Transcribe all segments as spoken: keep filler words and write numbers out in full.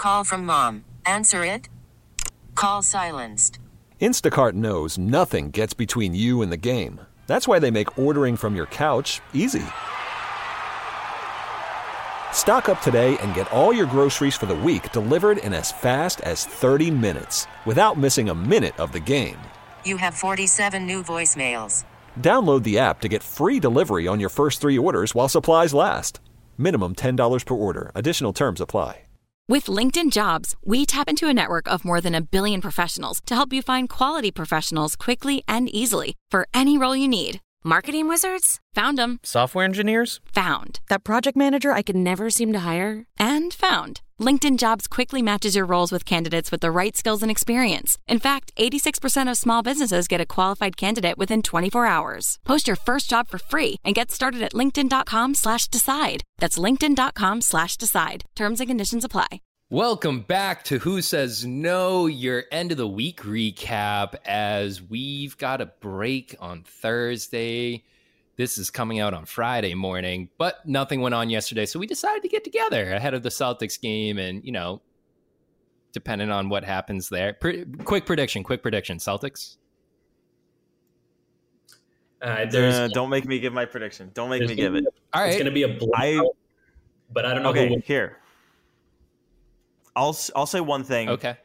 Call from mom. Answer it. Call silenced. Instacart knows nothing gets between you and the game. That's why they make ordering from your couch easy. Stock up today and get all your groceries for the week delivered in as fast as thirty minutes without missing a minute of the game. You have forty-seven new voicemails. Download the app to get free delivery on your first three orders while supplies last. Minimum ten dollars per order. Additional terms apply. With LinkedIn Jobs, we tap into a network of more than a billion professionals to help you find quality professionals quickly and easily for any role you need. Marketing wizards? Found them. Software engineers? Found. That project manager I could never seem to hire? And found. LinkedIn Jobs quickly matches your roles with candidates with the right skills and experience. In fact, eighty-six percent of small businesses get a qualified candidate within twenty-four hours. Post your first job for free and get started at linkedin.com slash decide. That's linkedin.com slash decide. Terms and conditions apply. Welcome back to Who Says No, your end of the week recap, as we've got a break on Thursday. This is coming out on Friday morning, but nothing went on yesterday, so we decided to get together ahead of the Celtics game, and, you know, depending on what happens there. Pre- quick prediction, quick prediction. Celtics? Uh, there's, uh, don't make me give my prediction. Don't make me give it. All right. It's going to be a blowout, I, but I don't know okay, who will. here. I'll, I'll say one thing. Okay.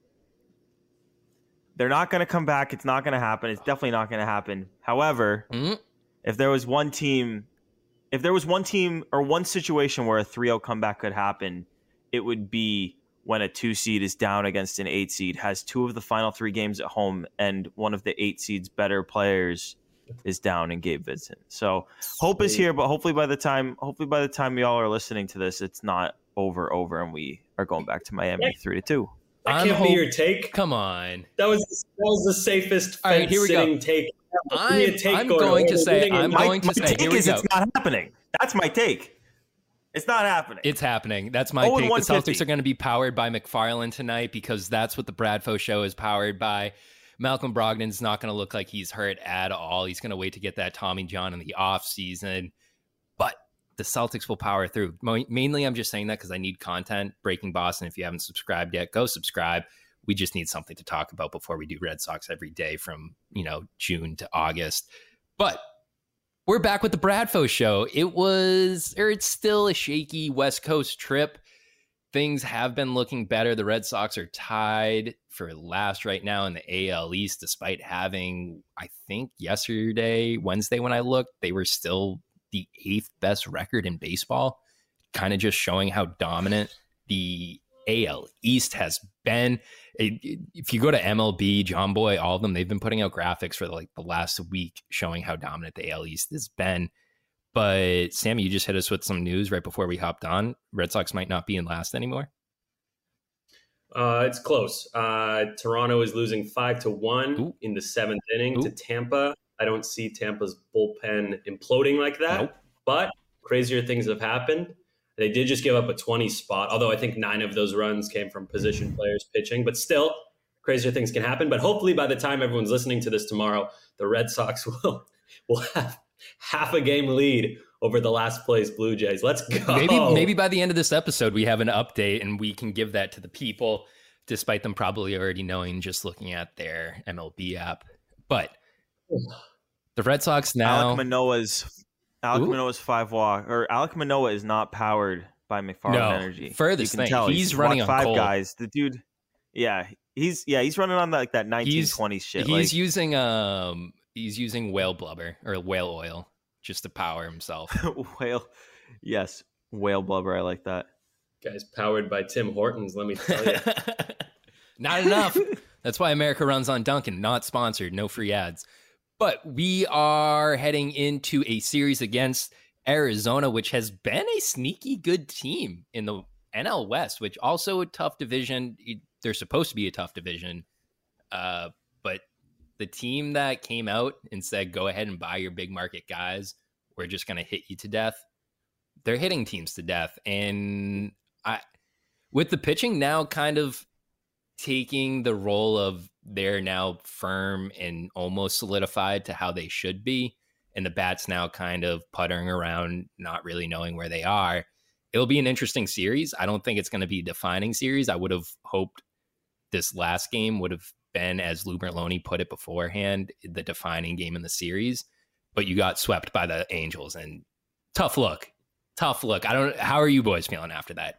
They're not going to come back. It's not going to happen. It's definitely not going to happen. However, Mm-hmm. if there was one team, if there was one team or one situation where a three oh comeback could happen, it would be when a two seed is down against an eight seed, has two of the final three games at home, and one of the eight seed's better players is down in Gabe Vincent. So hope is here, but hopefully by the time, hopefully by the time y'all are listening to this, it's not over, over, and we are going back to Miami three to two. That I'm can't hope- be your take. Come on. That was that was the safest All right, here we sitting go. take. I'm, Give me a take, I'm Gordon. going to What are say, we doing? I'm My, going to my say, take here we is go. it's not happening. That's my take. It's not happening. It's happening. That's my oh, take. and The Celtics one fifty. are going to be powered by McFarland tonight because that's what the Bradfo show is powered by. Malcolm Brogdon's not going to look like he's hurt at all. He's going to wait to get that Tommy John in the offseason. But the Celtics will power through. Mo- Mainly, I'm just saying that because I need content. Breaking Boston, if you haven't subscribed yet, go subscribe. We just need something to talk about before we do Red Sox every day from, you know, June to August. But we're back with the Bradfo show. It was, or it's still a shaky West Coast trip. Things have been looking better. The Red Sox are tied for last right now in the A L East, despite having, I think yesterday, Wednesday, when I looked, they were still the eighth best record in baseball, kind of just showing how dominant the A L East has been. If you go to M L B, John Boy, all of them, they've been putting out graphics for like the last week showing how dominant the A L East has been. But Sammy, you just hit us with some news right before we hopped on. Red Sox might not be in last anymore. Uh, it's close. Uh, Toronto is losing five to one Ooh. in the seventh inning Ooh. to Tampa. I don't see Tampa's bullpen imploding like that, Nope. but crazier things have happened. They did just give up a twenty spot, although I think nine of those runs came from position players pitching. But still, crazier things can happen. But hopefully by the time everyone's listening to this tomorrow, the Red Sox will will have half a game lead over the last place Blue Jays. Let's go. Maybe maybe by the end of this episode, we have an update and we can give that to the people, despite them probably already knowing just looking at their M L B app. But the Red Sox now... Alek Manoah's Alek Ooh. Manoah's five walk or Alek Manoah is not powered by McFarland No, Energy. furthest you can thing, tell. he's running on five coal. guys. The dude, yeah, he's yeah he's running on like that nineteen twenties shit. He's like, using um he's using whale blubber or whale oil just to power himself. whale, yes, whale blubber. I like that. Guys, powered by Tim Hortons, let me tell you. Not enough. That's why America runs on Dunkin'. Not sponsored. No free ads. But we are heading into a series against Arizona, which has been a sneaky good team in the N L West, which also a tough division. They're supposed to be a tough division. Uh, but the team that came out and said, go ahead and buy your big market guys, we're just going to hit you to death. They're hitting teams to death. And I, with the pitching now kind of taking the role of they're now firm and almost solidified to how they should be, and the bats now kind of puttering around, not really knowing where they are, it'll be an interesting series. I don't think it's going to be a defining series. I would have hoped this last game would have been, as Lou Merloni put it beforehand, the defining game in the series. But you got swept by the Angels, and tough look, tough look. I don't. How are you boys feeling after that?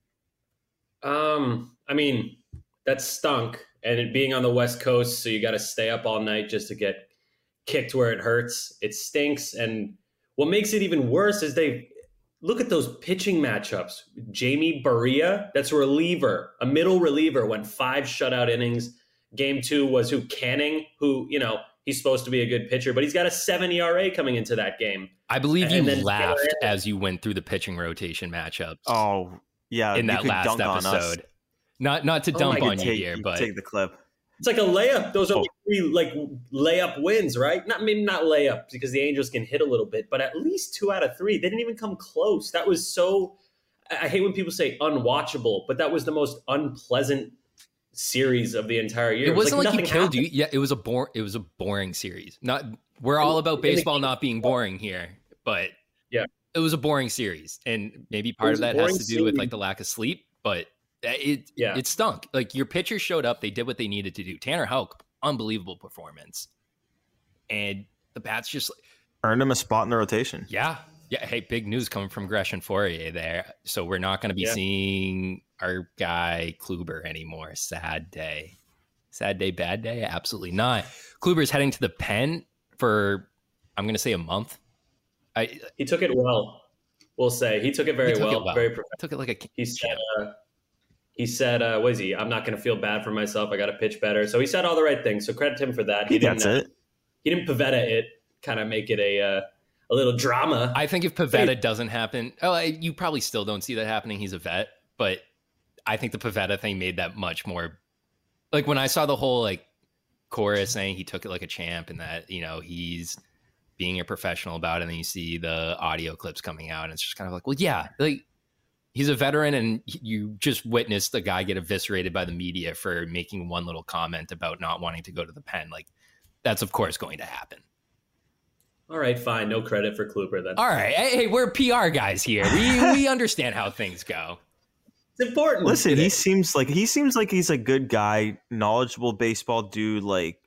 Um, I mean, that stunk, and it being on the West Coast, so you got to stay up all night just to get kicked where it hurts. It stinks, and what makes it even worse is they look at those pitching matchups. Jamie Barria, that's a reliever, a middle reliever, went five shutout innings. Game two was who Canning, who, you know, he's supposed to be a good pitcher, but he's got a seven E R A coming into that game. I believe you And then- laughed as you went through the pitching rotation matchups. Oh, yeah. in you that could last dunk on us. episode. Not not to Oh dump my on God, you Take, here, you but take the clip. It's like a layup. Those are Oh. like three like layup wins, right? Not maybe not layup because the Angels can hit a little bit, but at least two out of three. They didn't even come close. That was so. I I hate when people say unwatchable, but that was the most unpleasant series of the entire year. it wasn't like, you nothing killed happened. you. Yeah, it was a bore. It was a boring series. Not we're all about baseball not being boring here, but Yeah. it was a boring series, and maybe part was of a that has boring to do with series. like the lack of sleep. But it Yeah. it stunk. Like your pitchers showed up, they did what they needed to do. Tanner Houck, unbelievable performance, and the bats just Earned him a spot in the rotation. yeah. Yeah, hey, big news coming from Gresham Fourier there. So we're not going to be Yeah. seeing our guy Kluber anymore. Sad day. Sad day, bad day? Absolutely not. Kluber's heading to the pen for, I'm going to say a month. I He took it well. We'll say he took it very he took well, it well. very professional. Took it like a He said, uh, he said, uh, "What is he? I'm not going to feel bad for myself. I got to pitch better." So he said all the right things. So credit to him for that. He didn't, gets uh, it. He didn't Pavetta it, kind of make it a uh, a little drama. I think if Pavetta doesn't happen, oh, I- you probably still don't see that happening. He's a vet, but I think the Pavetta thing made that much more. Like when I saw the whole like chorus saying he took it like a champ and that, you know, he's being a professional about it, and then you see the audio clips coming out, and it's just kind of like, well, yeah, like he's a veteran, and you just witnessed the guy get eviscerated by the media for making one little comment about not wanting to go to the pen. Like that's of course going to happen. All right, fine. No credit for Kluber then. All right. Hey, hey, we're P R guys here. We we understand how things go. It's important. Listen, It he is. seems like he seems like he's a good guy, knowledgeable baseball dude, like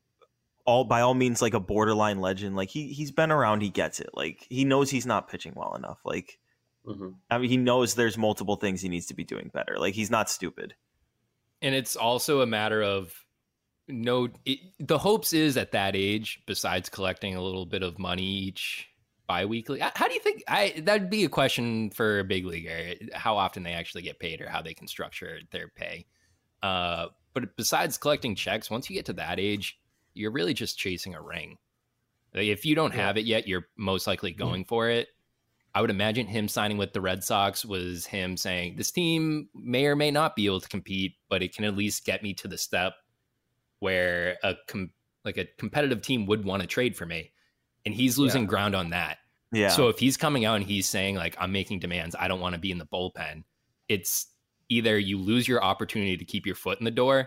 all by all means like a borderline legend. Like he he's been around, he gets it. Like he knows he's not pitching well enough. Like Mhm. I mean, he knows there's multiple things he needs to be doing better. Like he's not stupid. And it's also a matter of no it, the hopes is at that age, besides collecting a little bit of money each bi-weekly. How do you think I that'd be a question for a big leaguer, how often they actually get paid or how they can structure their pay. Uh, but besides collecting checks, once you get to that age, you're really just chasing a ring. Like if you don't have it yet, you're most likely going for it. I would imagine him signing with the Red Sox was him saying, this team may or may not be able to compete, but it can at least get me to the step where a com- like a competitive team would want to trade for me. And he's losing Yeah. ground on that. Yeah. So if he's coming out and he's saying like, I'm making demands, I don't want to be in the bullpen, it's either you lose your opportunity to keep your foot in the door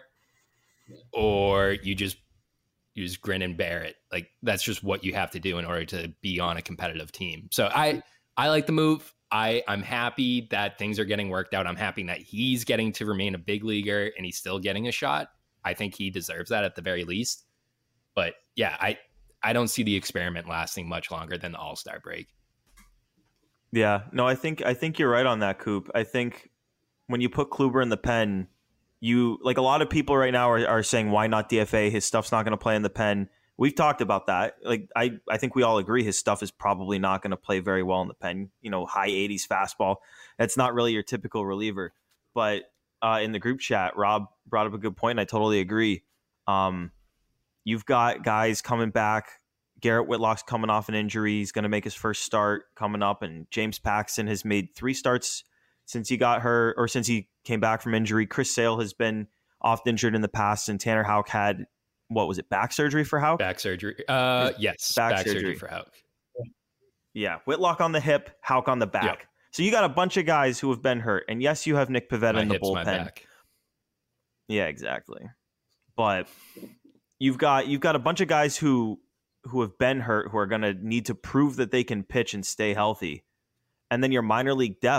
or you just you just grin and bear it. Like that's just what you have to do in order to be on a competitive team. So I I like the move. I, I'm happy that things are getting worked out. I'm happy that he's getting to remain a big leaguer and he's still getting a shot. I think he deserves that at the very least. But yeah, I I don't see the experiment lasting much longer than the All-Star break. Yeah, no, I think I think you're right on that, Coop. I think when you put Kluber in the pen, you like a lot of people right now are, are saying, why not D F A? His stuff's not going to play in the pen. We've talked about that. Like I, I think we all agree his stuff is probably not going to play very well in the pen. You know, high eighties fastball. That's not really your typical reliever. But uh, in the group chat, Rob brought up a good point, and I totally agree. Um, you've got guys coming back. Garrett Whitlock's coming off an injury. He's going to make his first start coming up, and James Paxton has made three starts since he got hurt or since he came back from injury. Chris Sale has been oft injured in the past, and Tanner Houck had, what was it, back surgery for Houck? Back surgery. Uh, yes, Back back, surgery. surgery. for Houck. Yeah, Whitlock on the hip, Houck on the back. Yep. So you got a bunch of guys who have been hurt, and yes, you have Nick Pivetta My in the hips, my bullpen. back. Yeah, exactly. But you've got you've got a bunch of guys who who have been hurt who are going to need to prove that they can pitch and stay healthy. And then your minor league depth,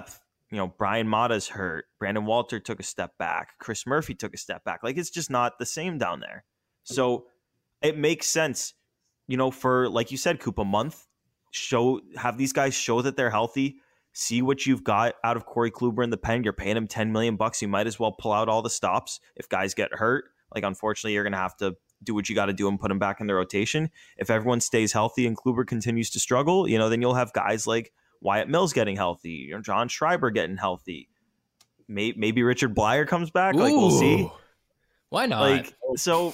you know, Brian Mata's hurt. Brandon Walter took a step back. Chris Murphy took a step back. Like, it's just not the same down there. So it makes sense, you know, for, like you said, Coop, a month, show, have these guys show that they're healthy, see what you've got out of Corey Kluber in the pen. You're paying him ten million bucks. You might as well pull out all the stops. If guys get hurt, like, unfortunately, you're going to have to do what you got to do and put him back in the rotation. If everyone stays healthy and Kluber continues to struggle, you know, then you'll have guys like Wyatt Mills getting healthy, you know, John Schreiber getting healthy. Maybe, maybe Richard Blyer comes back. Ooh, like, we'll see. Why not? Like, so,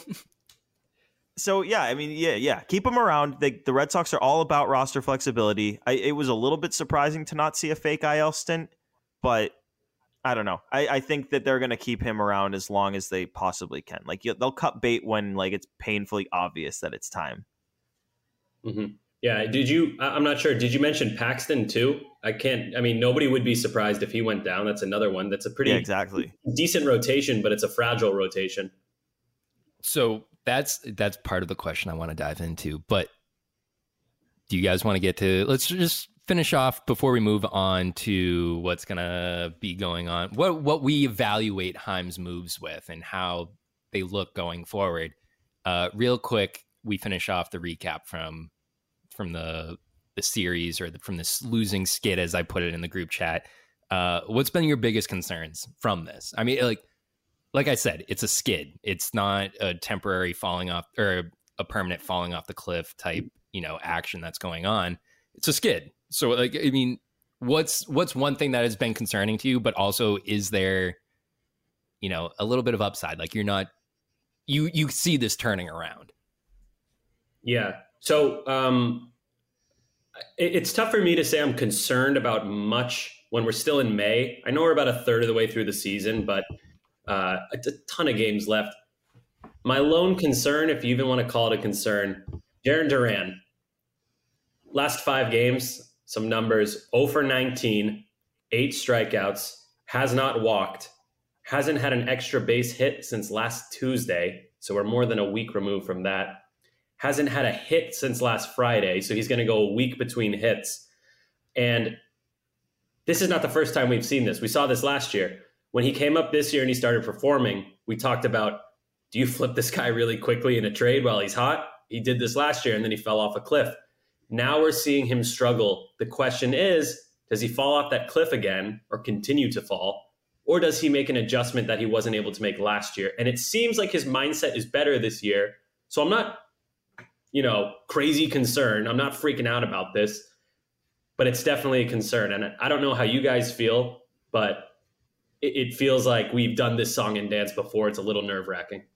so yeah, I mean, yeah, yeah. Keep them around. They, the Red Sox are all about roster flexibility. I, it was a little bit surprising to not see a fake I L stint, but I don't know. I, I think that they're going to keep him around as long as they possibly can. Like, they'll cut bait when, like, it's painfully obvious that it's time. Mm-hmm. Yeah. Did you, I'm not sure. Did you mention Paxton too? I can't, I mean, nobody would be surprised if he went down. That's another one. That's a pretty yeah, exactly. decent rotation, but it's a fragile rotation. So that's, that's part of the question I want to dive into, but do you guys want to get to, let's just finish off before we move on to what's going to be going on, what, what we evaluate Chaim's moves with and how they look going forward. Uh, real quick, we finish off the recap from, from the the series or the, from this losing skid, as I put it in the group chat. Uh, what's been your biggest concerns from this? I mean, like, like I said, it's a skid. It's not a temporary falling off or a permanent falling off the cliff type, you know, action that's going on. It's a skid. So, like, I mean, what's, what's one thing that has been concerning to you, but also is there, you know, a little bit of upside? Like, you're not, you, you see this turning around. Yeah. So um, it, it's tough for me to say I'm concerned about much when we're still in May. I know we're about a third of the way through the season, but uh, a, a ton of games left. My lone concern, if you even want to call it a concern, Jarren Duran. Last five games, some numbers, oh for nineteen, eight strikeouts, has not walked, hasn't had an extra base hit since last Tuesday, so we're more than a week removed from that. Hasn't had a hit since last Friday, so he's going to go a week between hits. And this is not the first time we've seen this. We saw this last year. When he came up this year and he started performing, we talked about, do you flip this guy really quickly in a trade while he's hot? He did this last year, and then he fell off a cliff. Now we're seeing him struggle. The question is, does he fall off that cliff again or continue to fall? Or does he make an adjustment that he wasn't able to make last year? And it seems like his mindset is better this year. So I'm not, you know, crazy concerned. I'm not freaking out about this, but it's definitely a concern. And I don't know how you guys feel, but it, it feels like we've done this song and dance before. It's a little nerve wracking.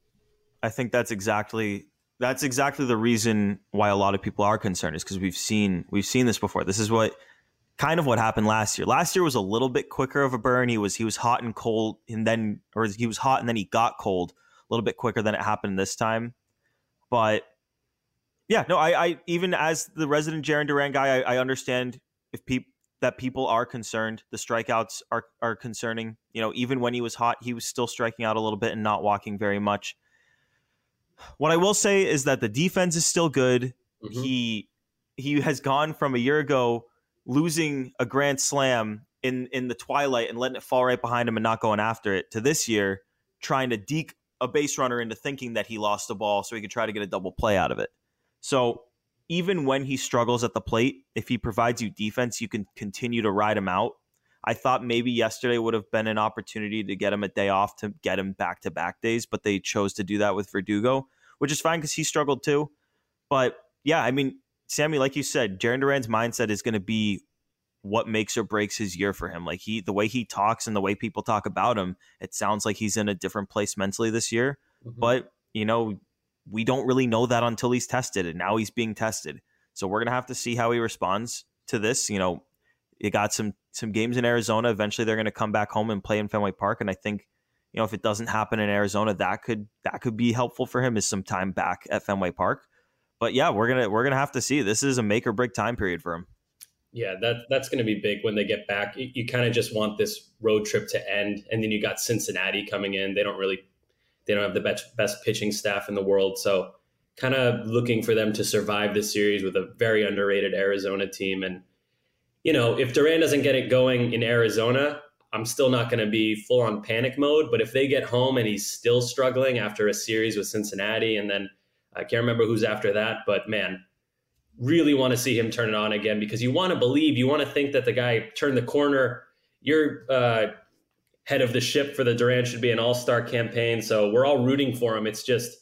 I think that's exactly that's exactly the reason why a lot of people are concerned, is because we've seen we've seen this before. This is what kind of what happened last year. Last year was a little bit quicker of a burn. He was he was hot and cold, and then or he was hot and then he got cold a little bit quicker than it happened this time. But yeah, no, I, I even as the resident Jarren Duran guy, I, I understand if people that people are concerned. The strikeouts are are concerning. You know, even when he was hot, he was still striking out a little bit and not walking very much. What I will say is that the defense is still good. Mm-hmm. He he has gone from a year ago losing a grand slam in, in the twilight and letting it fall right behind him and not going after it, to this year trying to deke a base runner into thinking that he lost the ball so he could try to get a double play out of it. So even when he struggles at the plate, if he provides you defense, you can continue to ride him out. I thought maybe yesterday would have been an opportunity to get him a day off to get him back-to-back days, but they chose to do that with Verdugo, which is fine because he struggled too. But yeah, I mean, Sammy, like you said, Jarren Duran's mindset is going to be what makes or breaks his year for him. Like he, the way he talks and the way people talk about him, it sounds like he's in a different place mentally this year. Mm-hmm. But, you know, we don't really know that until he's tested, and now he's being tested. So we're going to have to see how he responds to this. You know, he got some some games in Arizona. Eventually they're going to come back home and play in Fenway Park. And I think, you know, if it doesn't happen in Arizona, that could that could be helpful for him, is some time back at Fenway Park. But yeah, we're gonna we're gonna have to see. This is a make or break time period for him. Yeah, that that's going to be big when they get back. You, you kind of just want this road trip to end, and then you got Cincinnati coming in. They don't really, they don't have the best best pitching staff in the world, so kind of looking for them to survive this series with a very underrated Arizona team. And you know, if Durant doesn't get it going in Arizona, I'm still not going to be full on panic mode. But if they get home and he's still struggling after a series with Cincinnati, and then I can't remember who's after that, but man, really want to see him turn it on again, because you want to believe, you want to think that the guy turned the corner. You're uh, head of the ship for the Durant should be an all-star campaign. So we're all rooting for him. It's just,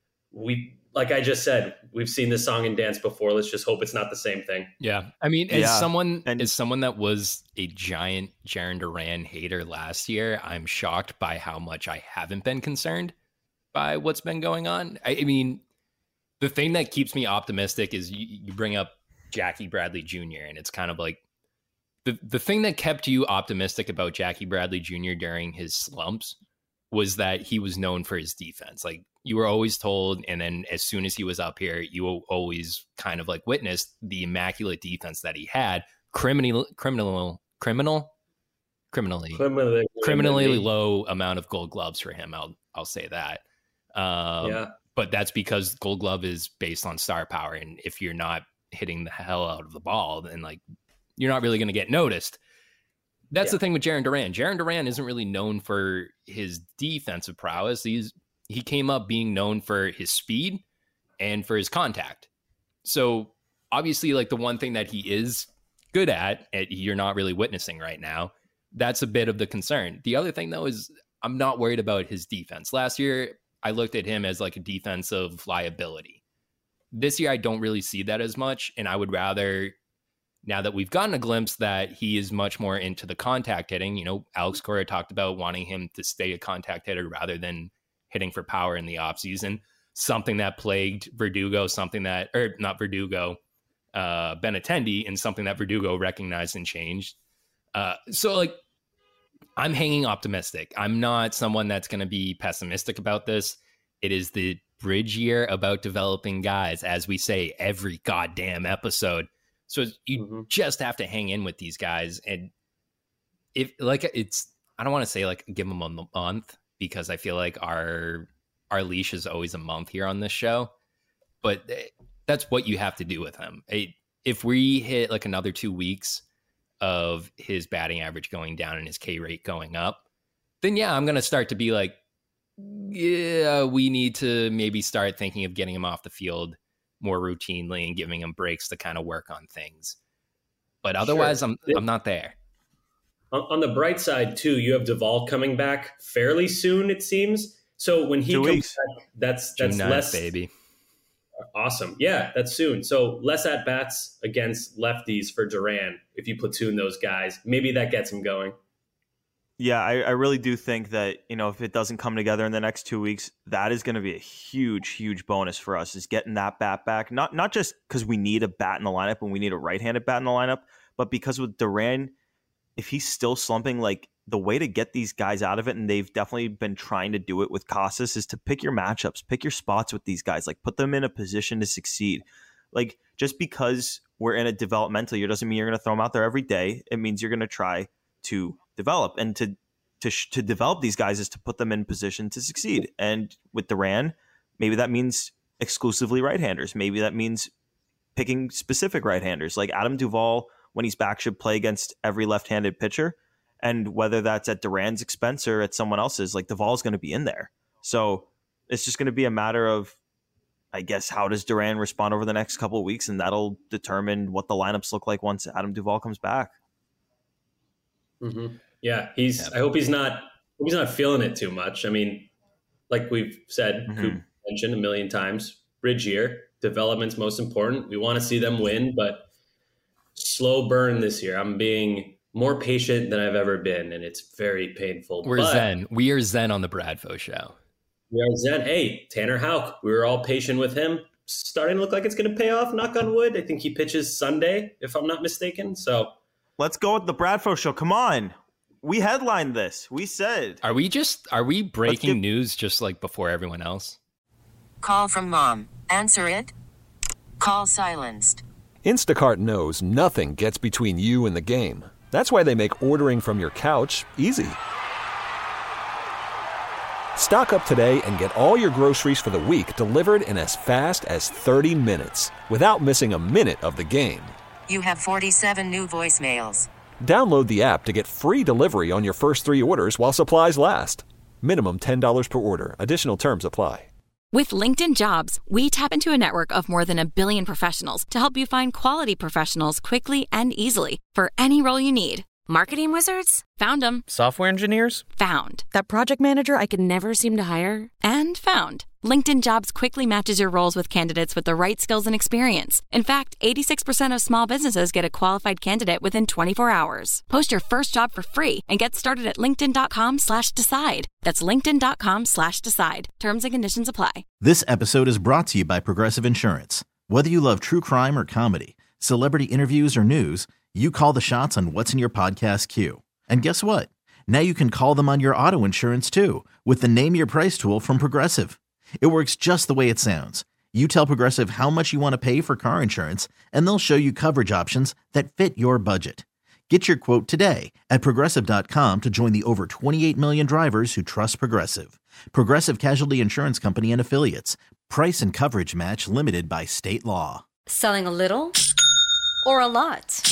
we, like I just said, we've seen this song and dance before. Let's just hope it's not the same thing. Yeah. I mean, as Yeah. someone And- as someone that was a giant Jaren Duran hater last year, I'm shocked by how much I haven't been concerned by what's been going on. I, I mean, the thing that keeps me optimistic is you, you bring up Jackie Bradley Junior, and it's kind of like the, the thing that kept you optimistic about Jackie Bradley Junior during his slumps was that he was known for his defense. Like, you were always told, and then as soon as he was up here, you always kind of like witnessed the immaculate defense that he had. Criminal, criminal, criminal, criminally, Criminally, criminally low amount of Gold Gloves for him. I'll I'll say that. Um, yeah. But that's because Gold Glove is based on star power, and if you're not hitting the hell out of the ball, then like you're not really going to get noticed. That's Yeah. the thing with Jaren Duran. Jaren Duran isn't really known for his defensive prowess. He's he came up being known for his speed and for his contact. So obviously, like the one thing that he is good at, and you're not really witnessing right now, that's a bit of the concern. The other thing, though, is I'm not worried about his defense. Last year, I looked at him as like a defensive liability. This year, I don't really see that as much, and I would rather, now that we've gotten a glimpse that he is much more into the contact hitting, you know, Alex Cora talked about wanting him to stay a contact hitter rather than hitting for power in the offseason, something that plagued Verdugo, something that, or not Verdugo, uh, Benintendi, and something that Verdugo recognized and changed. Uh, so, like, I'm hanging optimistic. I'm not someone that's going to be pessimistic about this. It is the bridge year about developing guys, as we say every goddamn episode. So you Mm-hmm. just have to hang in with these guys. And if like it's, I don't want to say like give them a month, because I feel like our our leash is always a month here on this show. But that's what you have to do with him. If we hit like another two weeks of his batting average going down and his K rate going up, then yeah, I'm going to start to be like, yeah, we need to maybe start thinking of getting him off the field more routinely and giving him breaks to kind of work on things. But otherwise, Sure. I'm I'm not there. On, on the bright side, too, you have Duvall coming back fairly soon, it seems. So when he Two comes weeks. back, that's that's June ninth, less baby. Awesome. Yeah, that's soon. So less at bats against lefties for Duran if you platoon those guys. Maybe that gets him going. Yeah, I, I really do think that, you know, if it doesn't come together in the next two weeks, that is going to be a huge, huge bonus for us, is getting that bat back. Not not just because we need a bat in the lineup and we need a right-handed bat in the lineup, but because with Duran, if he's still slumping, like the way to get these guys out of it, and they've definitely been trying to do it with Casas, is to pick your matchups, pick your spots with these guys, like put them in a position to succeed. Like just because we're in a developmental year doesn't mean you're going to throw them out there every day. It means you're going to try to develop, and to to to develop these guys is to put them in position to succeed. And with Duran, maybe that means exclusively right-handers. Maybe that means picking specific right-handers. Like Adam Duvall, when he's back, should play against every left-handed pitcher. And whether that's at Duran's expense or at someone else's, like Duvall's going to be in there. So it's just going to be a matter of, I guess, how does Duran respond over the next couple of weeks, and that'll determine what the lineups look like once Adam Duvall comes back. Mm-hmm. Yeah, he's. Yeah. I hope he's not. Hope he's not feeling it too much. I mean, like we've said, Mhm. Coop mentioned a million times, bridge year, development's most important. We want to see them win, but slow burn this year. I'm being more patient than I've ever been, and it's very painful. We're but zen. We are zen on the Bradfo show. We are zen. Hey, Tanner Houck, we were all patient with him. Starting to look like it's going to pay off. Knock on wood. I think he pitches Sunday, if I'm not mistaken. So Let's go with the Bradfo show. Come on. We headlined this. We said. Are we just are we breaking give- news just like before everyone else? Call from mom. Answer it. Call silenced. Instacart knows nothing gets between you and the game. That's why they make ordering from your couch easy. Stock up today and get all your groceries for the week delivered in as fast as thirty minutes without missing a minute of the game. You have forty-seven new voicemails. Download the app to get free delivery on your first three orders while supplies last. Minimum ten dollars per order. Additional terms apply. With LinkedIn Jobs, we tap into a network of more than a billion professionals to help you find quality professionals quickly and easily for any role you need. Marketing wizards? Found them. Software engineers? Found. That project manager I could never seem to hire? And found. LinkedIn Jobs quickly matches your roles with candidates with the right skills and experience. In fact, eighty-six percent of small businesses get a qualified candidate within twenty-four hours. Post your first job for free and get started at linkedin.com slash decide. That's linkedin.com slash decide. Terms and conditions apply. This episode is brought to you by Progressive Insurance. Whether you love true crime or comedy, celebrity interviews or news, you call the shots on what's in your podcast queue. And guess what? Now you can call them on your auto insurance too with the Name Your Price tool from Progressive. It works just the way it sounds. You tell Progressive how much you want to pay for car insurance, and they'll show you coverage options that fit your budget. Get your quote today at Progressive dot com to join the over twenty-eight million drivers who trust Progressive. Progressive Casualty Insurance Company and Affiliates. Price and coverage match limited by state law. Selling a little or a lot?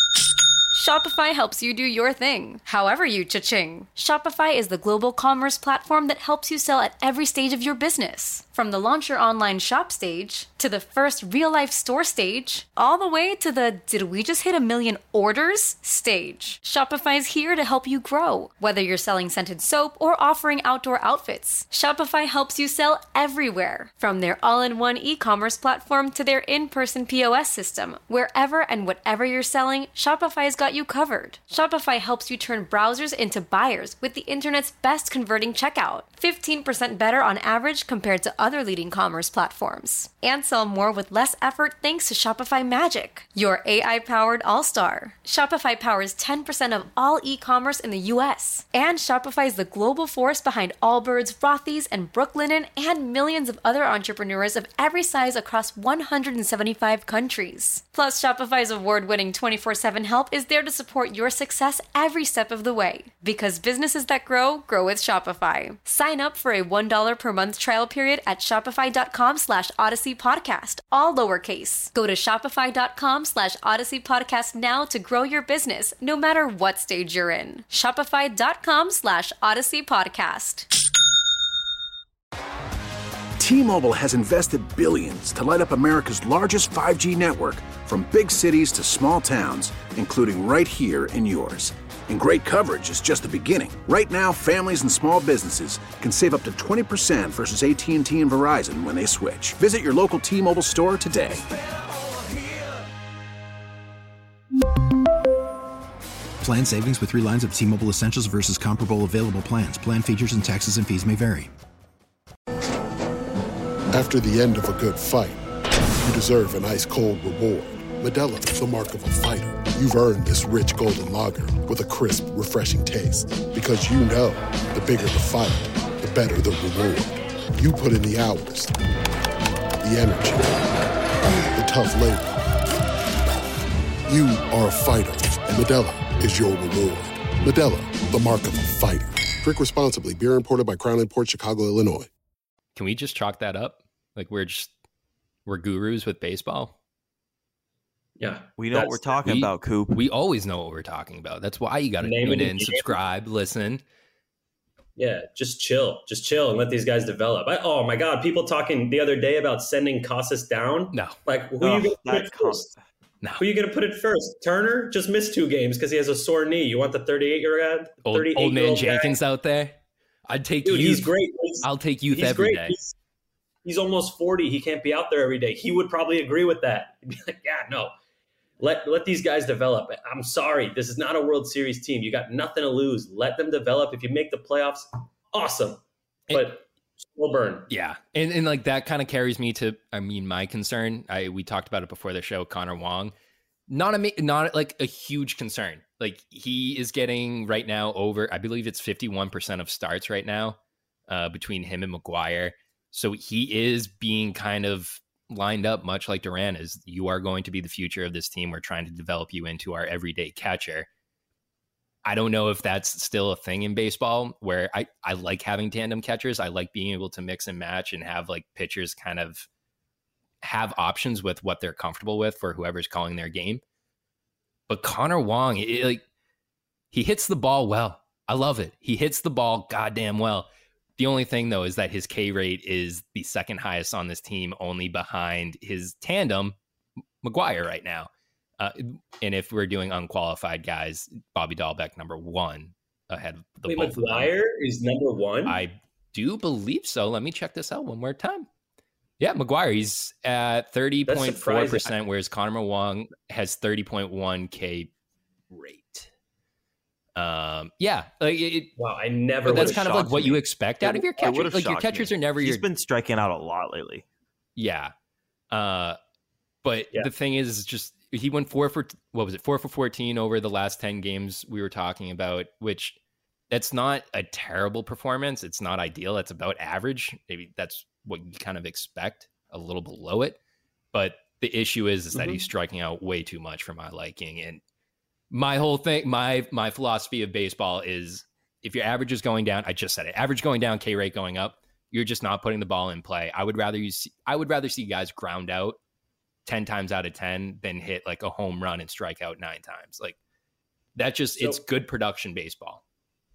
Shopify helps you do your thing, however you cha-ching. Shopify is the global commerce platform that helps you sell at every stage of your business. From the launch your online shop stage, to the first real-life store stage, all the way to the did we just hit a million orders stage. Shopify's here to help you grow. Whether you're selling scented soap or offering outdoor outfits, Shopify helps you sell everywhere. From their all-in-one e-commerce platform to their in-person P O S system, wherever and whatever you're selling, Shopify's got you covered. Shopify helps you turn browsers into buyers with the internet's best converting checkout. fifteen percent better on average compared to other leading commerce platforms. And sell more with less effort thanks to Shopify Magic, your A I-powered all-star. Shopify powers ten percent of all e-commerce in the U S. And Shopify is the global force behind Allbirds, Rothy's, and Brooklinen, and millions of other entrepreneurs of every size across one hundred seventy-five countries. Plus, Shopify's award-winning twenty-four seven help is there to support your success every step of the way. Because businesses that grow, grow with Shopify. Sign up for a one dollar per month trial period at shopify.com slash Odyssey Podcast, all lowercase. Go to shopify.com slash Odyssey Podcast now to grow your business, no matter what stage you're in. Shopify.com slash Odyssey Podcast. T-Mobile has invested billions to light up America's largest five G network, from big cities to small towns, including right here in yours. And great coverage is just the beginning. Right now, families and small businesses can save up to twenty percent versus A T and T and Verizon when they switch. Visit your local T-Mobile store today. Plan savings with three lines of T-Mobile Essentials versus comparable available plans. Plan features and taxes and fees may vary. After the end of a good fight, you deserve an ice-cold reward. Modelo, the mark of a fighter. You've earned this rich golden lager with a crisp, refreshing taste. Because you know, the bigger the fight, the better the reward. You put in the hours, the energy, the tough labor. You are a fighter, and Modelo is your reward. Modelo, the mark of a fighter. Drink responsibly. Beer imported by Crown Imports, Chicago, Illinois. Can we just chalk that up? Like we're just, we're gurus with baseball? Yeah. We know what we're talking we, about, Coop. We always know what we're talking about. That's why you got to tune in, subscribe, listen. Yeah, just chill. Just chill and let these guys develop. I, oh, my God. People talking the other day about sending Casas down. No. Like, who oh, are you going to put it first? No. Who are you going to put it first? Turner just missed two games because he has a sore knee. You want the thirty-eight-year-old old, old man Jenkins guy out there? I'd take Dude, youth. He's great. He's, I'll take youth he's every great. day. He's, he's almost forty. He can't be out there every day. He would probably agree with that. He'd be like, yeah, no. Let let these guys develop. I'm sorry. This is not a World Series team. You got nothing to lose. Let them develop. If you make the playoffs, awesome. But and, slow burn. Yeah. And and like that kind of carries me to, I mean, my concern. I we talked about it before the show, Connor Wong. Not a not like a huge concern. Like he is getting right now over, I believe it's fifty-one percent of starts right now uh, between him and McGuire. So he is being kind of lined up much like Duran is. You are going to be the future of this team. We're trying to develop you into our everyday catcher. I don't know if that's still a thing in baseball where I, I like having tandem catchers. I like being able to mix and match and have like pitchers kind of have options with what they're comfortable with for whoever's calling their game. But Connor Wong, it, like he hits the ball well. I love it. He hits the ball goddamn well. The only thing, though, is that his K rate is the second highest on this team, only behind his tandem, McGuire, right now. Uh, and if we're doing unqualified guys, Bobby Dahlbeck, number one, ahead of the Wait, both McGuire of them. is number one? I do believe so. Let me check this out one more time. Yeah, McGuire, he's at thirty point four percent, whereas Connor Wong has thirty point one K rate. Um, yeah, like it, wow, I never. That's kind of like what me. you expect out of your catchers. Like your catchers me. are never. He's your, been striking out a lot lately. Yeah, uh, but yeah. the thing is, is just he went four for what was it? Four for fourteen over the last ten games we were talking about, which that's not a terrible performance. It's not ideal. It's about average. Maybe that's what you kind of expect, a little below it. But the issue is, is that mm-hmm. he's striking out way too much for my liking. And my whole thing, my my philosophy of baseball is if your average is going down, I just said it, average going down, K rate going up, you're just not putting the ball in play. I would rather you see, I would rather see guys ground out ten times out of ten than hit like a home run and strike out nine times. Like that just, so, it's good production baseball.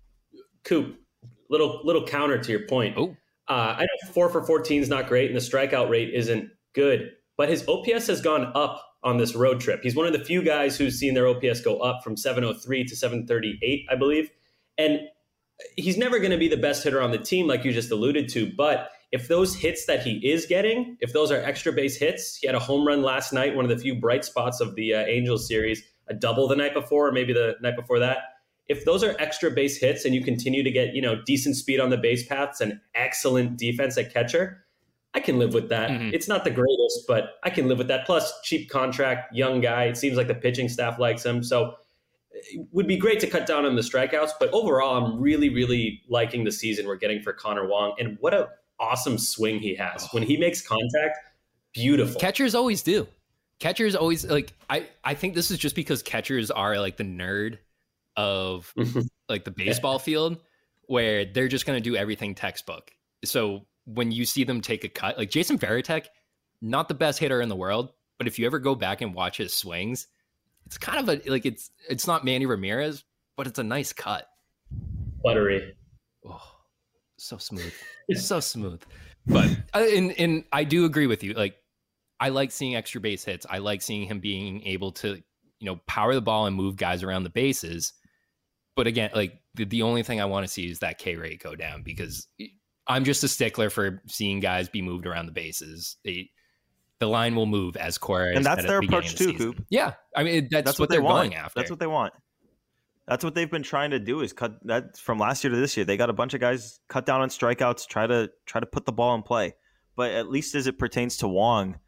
Coop, little little counter to your point. Oh. Uh, I know four for fourteen is not great and the strikeout rate isn't good, but his O P S has gone up on this road trip. He's one of the few guys who's seen their O P S go up from seven oh three to seven thirty-eight, I believe. And he's never going to be the best hitter on the team, like you just alluded to. But if those hits that he is getting, if those are extra base hits, he had a home run last night, one of the few bright spots of the uh, Angels series, a double the night before, or maybe the night before that. If those are extra base hits and you continue to get, you know, decent speed on the base paths and excellent defense at catcher, I can live with that. Mm-hmm. It's not the greatest, but I can live with that. Plus, cheap contract, young guy. It seems like the pitching staff likes him. So it would be great to cut down on the strikeouts. But overall, I'm really, really liking the season we're getting for Connor Wong. And what an awesome swing he has. Oh. When he makes contact, beautiful. Catchers always do. Catchers always, like, I, I think this is just because catchers are like the nerd of like the baseball field where they're just going to do everything textbook. So when you see them take a cut, like Jason Varitek, not the best hitter in the world, but if you ever go back and watch his swings, it's kind of a, like it's, it's not Manny Ramirez, but it's a nice cut. Buttery. Oh, so smooth. So smooth. But, and, and I do agree with you. Like, I like seeing extra base hits. I like seeing him being able to, you know, power the ball and move guys around the bases. But again, like the, the only thing I want to see is that K rate go down because I'm just a stickler for seeing guys be moved around the bases. They, the line will move as Cora. And that's their approach too, Coop. Yeah. I mean, that's, that's what, what they're want. going after. That's what they want. That's what they've been trying to do is cut that from last year to this year. They got a bunch of guys cut down on strikeouts, try to try to put the ball in play. But at least as it pertains to Wong,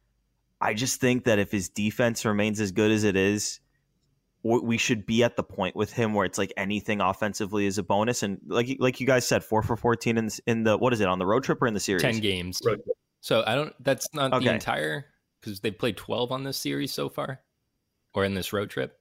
I just think that if his defense remains as good as it is, we should be at the point with him where it's like anything offensively is a bonus. And like like you guys said, four for fourteen in in the what is it on the road trip or in the series? Ten games. Road trip. So I don't. That's not okay. the entire because they've played twelve on this series so far, or in this road trip.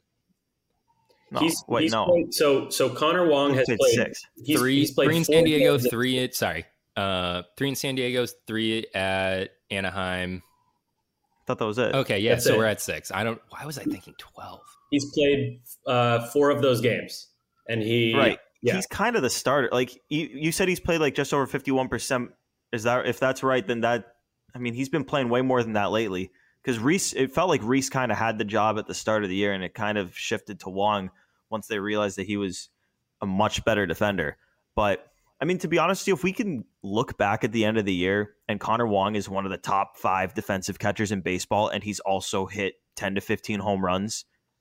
No, he's, wait, he's no. Played, so so Connor Wong he's has played, played six, he's, three, he's played three in San Diego, games. three at sorry, uh, three in San Diego, three at Anaheim. Thought that was it. Okay, yeah, That's so it. we're at six. I don't. Why was I thinking twelve? He's played uh, four of those games, and he right. Yeah. He's kind of the starter. Like you, you said, he's played like just over fifty-one percent. Is that if that's right? Then that I mean, he's been playing way more than that lately. Because Reese, it felt like Reese kind of had the job at the start of the year, and it kind of shifted to Wong once they realized that he was a much better defender. But I mean, to be honest with you, if we can look back at the end of the year and Connor Wong is one of the top five defensive catchers in baseball, and he's also hit ten to fifteen home runs,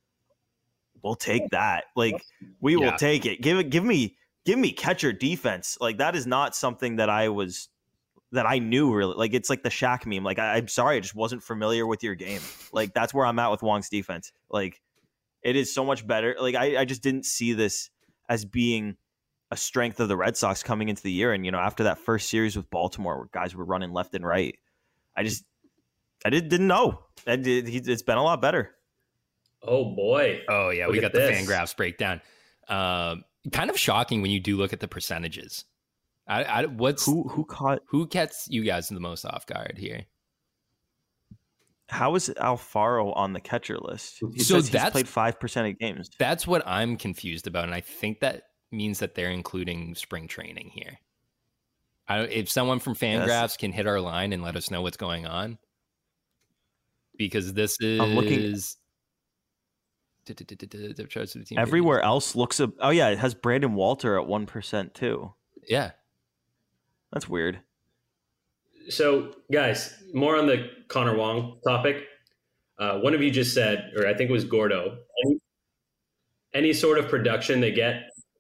we'll take that. Like we yeah. will take it. Give it, give me, give me catcher defense. Like that is not something that I was, that I knew really. Like it's like the Shaq meme. Like I, I'm sorry, I just wasn't familiar with your game. Like that's where I'm at with Wong's defense. Like it is so much better. Like I, I just didn't see this as being a strength of the Red Sox coming into the year. And, you know, after that first series with Baltimore where guys were running left and right, I just, I did, didn't know. I did, it's been a lot better. Oh, boy. Oh, yeah. Look we got the this. Fangraphs breakdown. Um, kind of shocking when you do look at the percentages. I, I, what's who, who caught, who gets you guys the most off guard here? How is Alfaro on the catcher list? He so says he's that's, played five percent of games. That's what I'm confused about, and I think that means that they're including spring training here. I, if someone from Fangraphs yes. can hit our line and let us know what's going on, because this is I'm looking. Everywhere else looks. A, oh yeah, it has Brandon Walter at one percent too. Yeah, that's weird. So, guys, more on the Connor Wong topic. Uh, one of you just said, or I think it was Gordo, any, any sort of production they get.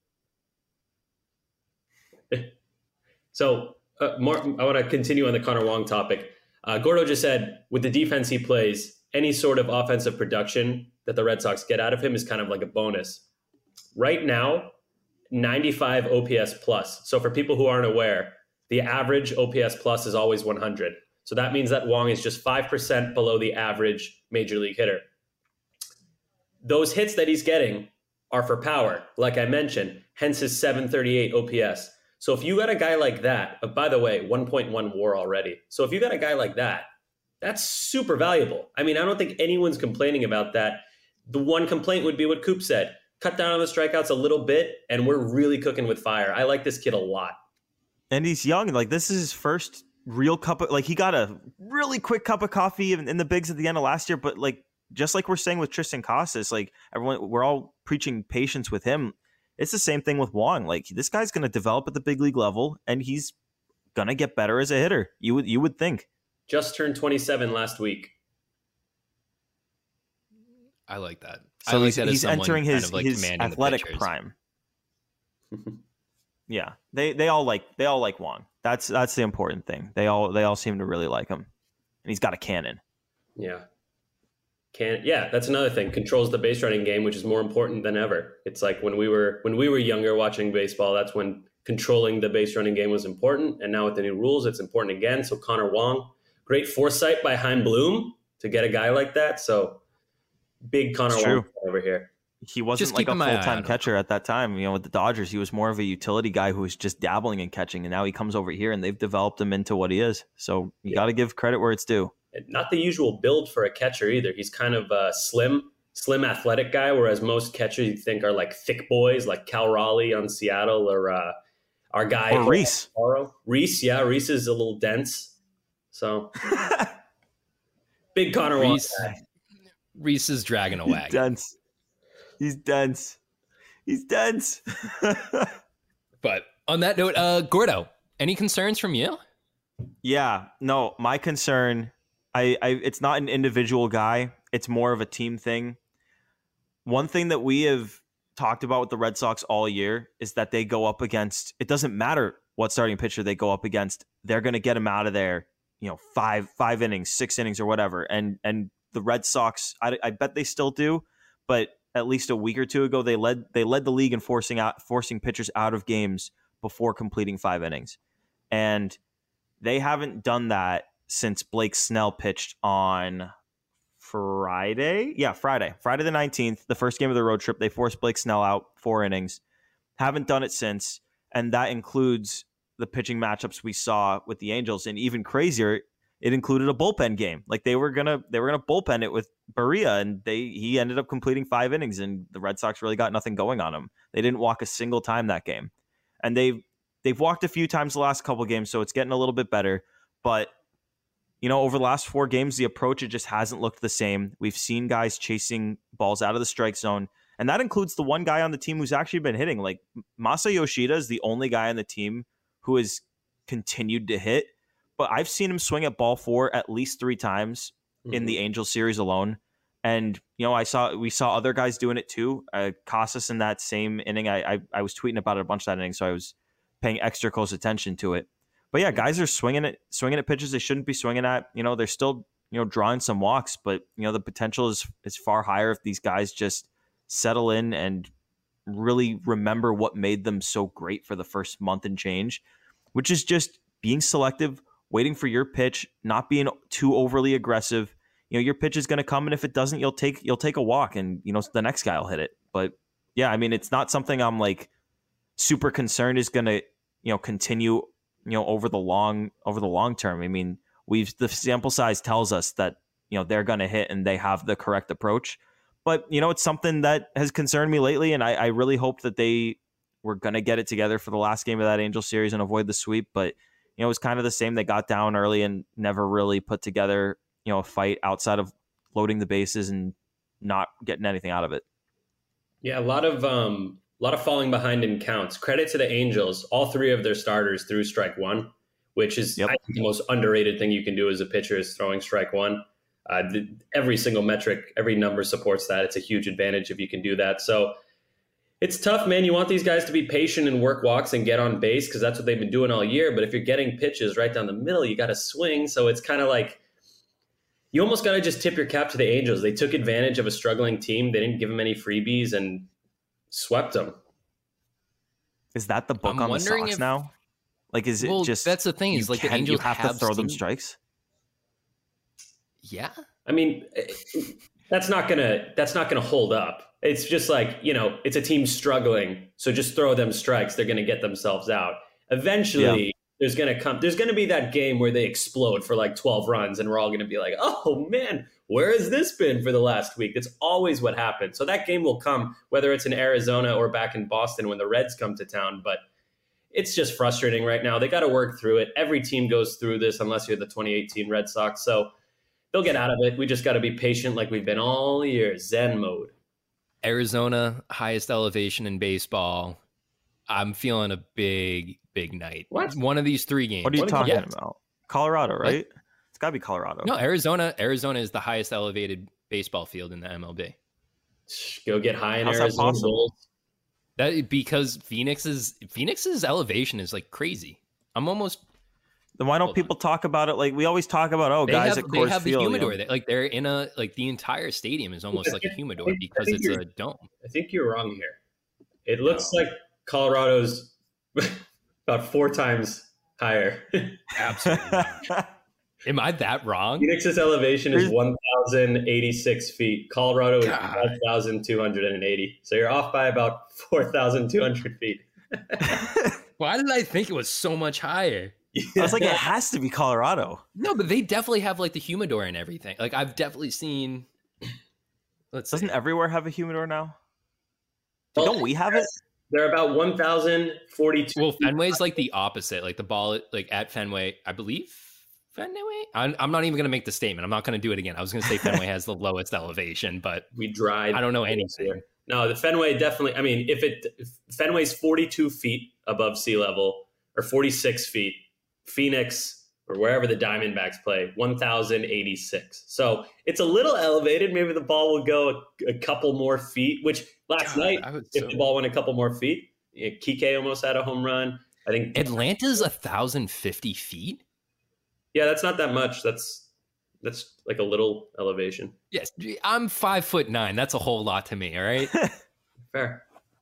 so, uh, more, I want to continue on the Connor Wong topic. Uh, Gordo just said, with the defense he plays, any sort of offensive production that the Red Sox get out of him is kind of like a bonus. Right now, ninety-five O P S plus. So for people who aren't aware, the average O P S plus is always one hundred. So that means that Wong is just five percent below the average major league hitter. Those hits that he's getting are for power, like I mentioned, hence his seven thirty-eight O P S. So if you got a guy like that, but by the way, one point one WAR already. So if you got a guy like that, that's super valuable. I mean, I don't think anyone's complaining about that. The one complaint would be what Coop said. Cut down on the strikeouts a little bit, and we're really cooking with fire. I like this kid a lot. And he's young. Like, this is his first real cup of, like, he got a really quick cup of coffee in, in the bigs at the end of last year. But, like, just like we're saying with Tristan Casas, like, everyone, we're all preaching patience with him. It's the same thing with Wong. Like, this guy's going to develop at the big league level, and he's going to get better as a hitter. You would, you would think. Just turned twenty-seven last week. I like that. So I like he's, that he's entering his, kind of like his athletic prime. Yeah, they they all like they all like Wong. That's that's the important thing. They all they all seem to really like him, and he's got a cannon. Yeah, can yeah. That's another thing. Controls the base running game, which is more important than ever. It's like when we were when we were younger watching baseball. That's when controlling the base running game was important, and now with the new rules, it's important again. So Connor Wong, great foresight by Chaim Bloom to get a guy like that. So big Connor Wong over here. He wasn't like a full-time catcher at that time. You know, with the Dodgers, he was more of a utility guy who was just dabbling in catching, and now he comes over here, and they've developed him into what he is. So you yeah. got to give credit where it's due. Not the usual build for a catcher either. He's kind of a slim, slim athletic guy, whereas most catchers you think are like thick boys, like Cal Raleigh on Seattle, or uh, our guy or Reese. Reese, yeah, Reese is a little dense. So big Connor Reese. Wong. Reese is dragging a wagon. He's dense. He's dense. He's dense. But on that note, uh, Gordo, any concerns from you? Yeah, no, my concern, I, I, it's not an individual guy. It's more of a team thing. One thing that we have talked about with the Red Sox all year is that they go up against, it doesn't matter what starting pitcher they go up against. They're going to get him out of there, you know, five, five innings, six innings or whatever. And, and the Red Sox, I, I bet they still do, but at least a week or two ago, they led they led the league in forcing out forcing pitchers out of games before completing five innings, and they haven't done that since Blake Snell pitched on Friday. Yeah, Friday, Friday the nineteenth, the first game of the road trip. They forced Blake Snell out four innings. Haven't done it since, and that includes the pitching matchups we saw with the Angels, and even crazier, it included a bullpen game. Like they were gonna they were gonna bullpen it with Barria, and they he ended up completing five innings, and the Red Sox really got nothing going on him. They didn't walk a single time that game, and they've they've walked a few times the last couple of games, so it's getting a little bit better. But you know, over the last four games, the approach it just hasn't looked the same. We've seen guys chasing balls out of the strike zone, and that includes the one guy on the team who's actually been hitting. Like Masa Yoshida is the only guy on the team who has continued to hit. But I've seen him swing at ball four at least three times mm-hmm. in the Angels series alone. And, you know, I saw we saw other guys doing it too. Uh, Casas in that same inning, I, I I was tweeting about it a bunch that inning, so I was paying extra close attention to it. But yeah, guys are swinging at swinging at pitches they shouldn't be swinging at. You know, they're still, you know, drawing some walks, but you know the potential is is far higher if these guys just settle in and really remember what made them so great for the first month and change, which is just being selective, waiting for your pitch, not being too overly aggressive. You know, your pitch is going to come, and if it doesn't, you'll take you'll take a walk, and you know the next guy will hit it. But yeah, I mean, it's not something I'm like super concerned is going to you know continue you know over the long over the long term. I mean, we've the sample size tells us that you know, they're going to hit and they have the correct approach. But, you know, it's something that has concerned me lately, and I, I really hope that they were going to get it together for the last game of that Angels series and avoid the sweep. But, you know, it was kind of the same. They got down early and never really put together, you know, a fight outside of loading the bases and not getting anything out of it. Yeah, a lot of um, a lot of falling behind in counts. Credit to the Angels. All three of their starters threw strike one, which is yep. I think the most underrated thing you can do as a pitcher is throwing strike one. Uh, the, every single metric, every number supports that. It's a huge advantage if you can do that. So it's tough, man. You want these guys to be patient and work walks and get on base because that's what they've been doing all year. But if you're getting pitches right down the middle, you got to swing. So it's kind of like you almost got to just tip your cap to the Angels. They took advantage of a struggling team. They didn't give them any freebies and swept them. Is that the book I'm on the Sox if, now? Like, is well, it just that's the thing? Is like can, the Angels you have, have to throw seen... them strikes? Yeah, I mean, that's not gonna that's not gonna hold up. It's just like, you know, it's a team struggling, so just throw them strikes. They're gonna get themselves out. Eventually, yeah. there's gonna come. There's gonna be that game where they explode for like twelve runs, and we're all gonna be like, "Oh man, where has this been for the last week?" That's always what happens. So that game will come, whether it's in Arizona or back in Boston when the Reds come to town. But it's just frustrating right now. They got to work through it. Every team goes through this, unless you're the twenty eighteen Red Sox. So they'll get out of it. We just got to be patient like we've been all year. Zen mode. Arizona, highest elevation in baseball. I'm feeling a big, big night. What? One of these three games. What are you what talking yeah. about? Colorado, right? What? It's got to be Colorado. No, Arizona. Arizona is the highest elevated baseball field in the M L B. Go get high in How's Arizona. that possible? That because Phoenix's Phoenix's elevation is like crazy. I'm almost. Then why don't Hold people on. talk about it like we always talk about? Oh, They guys have, at they Coors have the Field, humidor. you know? They, like they're in a like the entire stadium is almost like a humidor because it's you're- a dome. I think you're wrong here. It looks No. like Colorado's about four times higher. Absolutely. not. Am I that wrong? Phoenix's elevation is one thousand eighty-six feet. Colorado is God. one thousand two hundred eighty. So you're off by about four thousand two hundred feet. Why did I think it was so much higher? I was like, it has to be Colorado. No, but they definitely have like the humidor and everything. Like I've definitely seen. Let's Doesn't see. everywhere have a humidor now? Well, Don't we have it? They're about one thousand forty-two. Well, Fenway's like the opposite. Like the ball, like at Fenway, I believe Fenway. I'm, I'm not even going to make the statement. I'm not going to do it again. I was going to say Fenway has the lowest elevation, but We dried. I don't know anything. No, the Fenway definitely. I mean, if it if Fenway's forty-two feet above sea level or forty-six feet, Phoenix or wherever the Diamondbacks play, one thousand eighty-six. So it's a little elevated. Maybe the ball will go a, a couple more feet. Which last God, night, I would if so- the ball went a couple more feet, yeah, Kike almost had a home run. I think Atlanta's one thousand fifty feet. Yeah, that's not that much. That's that's like a little elevation. Yes, I'm five foot nine. That's a whole lot to me. All right. Fair.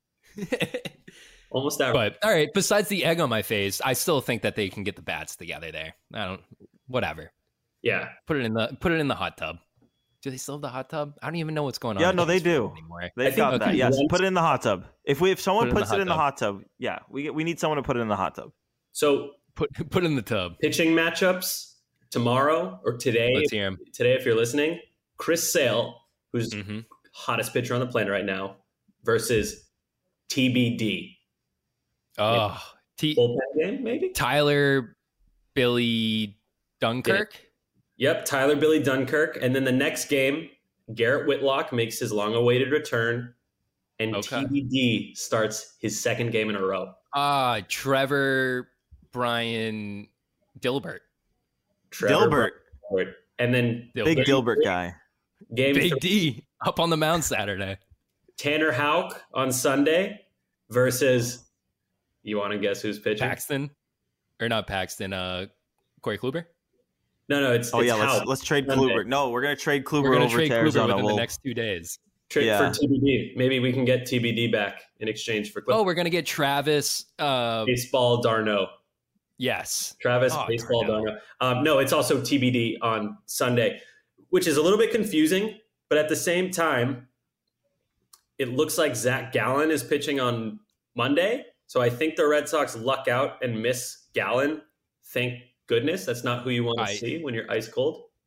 Almost that. But all right. Besides the egg on my face, I still think that they can get the bats together there. I don't. Whatever. Yeah. Put it in the put it in the hot tub. Do they still have the hot tub? I don't even know what's going on. Yeah, with no, they this do. anymore. They've got okay. that. Yes, Once- put it in the hot tub. If we if someone Put it in the puts hot it in the tub. hot tub, yeah, we we need someone to put it in the hot tub. So Put put it in the tub. pitching matchups tomorrow or today. Let's hear him. Today, if you're listening, Chris Sale, who's Mm-hmm. hottest pitcher on the planet right now, versus T B D. Oh, T- Bullpen game, maybe? Tyler, Billy, Dunkirk. Yep, Tyler Billy Dunkirk. And then the next game, Garrett Whitlock makes his long-awaited return, and Okay. T B D starts his second game in a row. Ah, Trevor, Brian, Dilbert. Trevor Dilbert. Bradford. And then Big Dilbert. Dilbert guy. game Big three, D up on the mound Saturday. Tanner Houck on Sunday versus, you want to guess who's pitching? Paxton, or not Paxton? Uh, Corey Kluber. No, no, it's Oh it's yeah, let's Houck. let's trade Sunday. Kluber. No, we're gonna trade Kluber We're gonna over trade to Kluber Arizona. within We'll- the next two days. Trade Yeah. for T B D. Maybe we can get T B D back in exchange for Clip. Oh, we're gonna get Travis. Uh, Baseball Darno. yes. Travis Oh, Baseball Darno. Darno. Um, no, it's also T B D on Sunday, which is a little bit confusing, but at the same time, it looks like Zach Gallen is pitching on Monday. So I think the Red Sox luck out and miss Gallen. Thank goodness. That's not who you want to I- see when you're ice cold.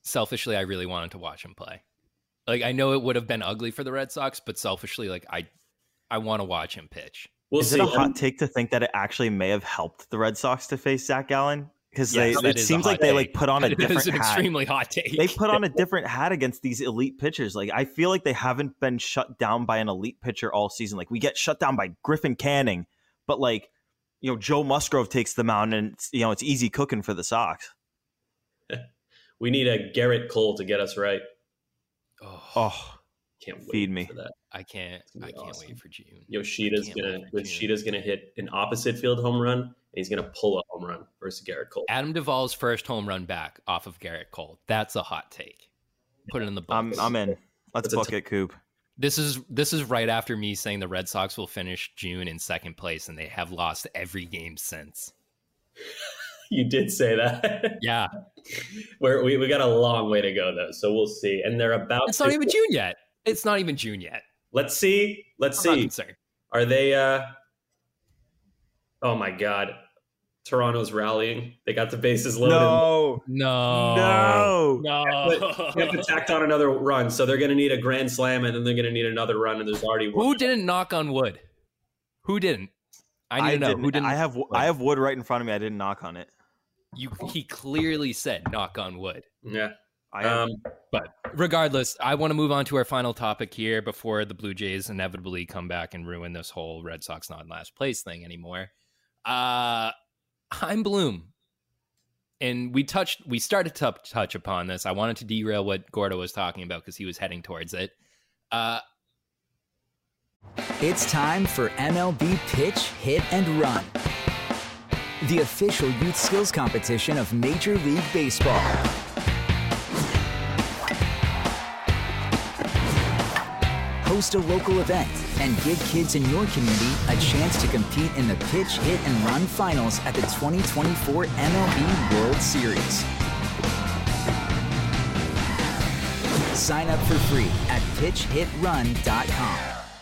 selfishly, I really wanted to watch him play. Like, I know it would have been ugly for the Red Sox, but selfishly, like, I I want to watch him pitch. We'll Is see. it a hot take to think that it actually may have helped the Red Sox to face Zach Gallen? Because yes, they it seems like take. they like put on a it different is an hat. Extremely hot take. They put on a different hat against these elite pitchers. Like, I feel like they haven't been shut down by an elite pitcher all season. Like, we get shut down by Griffin Canning, but like, you know, Joe Musgrove takes the mound, and it's, you know, it's easy cooking for the Sox. We need a Garrett Cole to get us right. Oh, oh can't wait feed me. for that. I can't. I can't awesome. wait for June. Yoshida's gonna Yoshida's gonna hit an opposite field home run, and he's gonna pull a home run versus Garrett Cole. Adam Duvall's first home run back off of Garrett Cole. That's a hot take. Put it in the book. I'm I'm in. Let's That's book t- it, Coop. This is this is right after me saying the Red Sox will finish June in second place, and they have lost every game since. You did say that. Yeah. We're, we we got a long way to go, though, so we'll see. And they're about It's to- not even June yet. It's not even June yet. Let's see. Let's I'm see. Are they... Uh... Oh, my God. Toronto's rallying. They got the bases loaded. No. No. No. No. They have to tack on another run, so they're going to need a grand slam, and then they're going to need another run, and there's already one. Who didn't knock on wood? Who didn't? I need I to know. Didn't. Who didn't? I have I have wood right in front of me. I didn't knock on it. You, he clearly said knock on wood. Yeah. I am. Um, but regardless, I want to move on to our final topic here before the Blue Jays inevitably come back and ruin this whole Red Sox not in last place thing anymore. Uh, Chaim Bloom. And we touched, we started to touch upon this. I wanted to derail what Gordo was talking about because he was heading towards it. Uh, it's time for M L B Pitch, Hit, and Run, the official youth skills competition of Major League Baseball. Host a local event and give kids in your community a chance to compete in the Pitch, Hit, and Run finals at the twenty twenty-four M L B World Series. Sign up for free at pitch hit run dot com.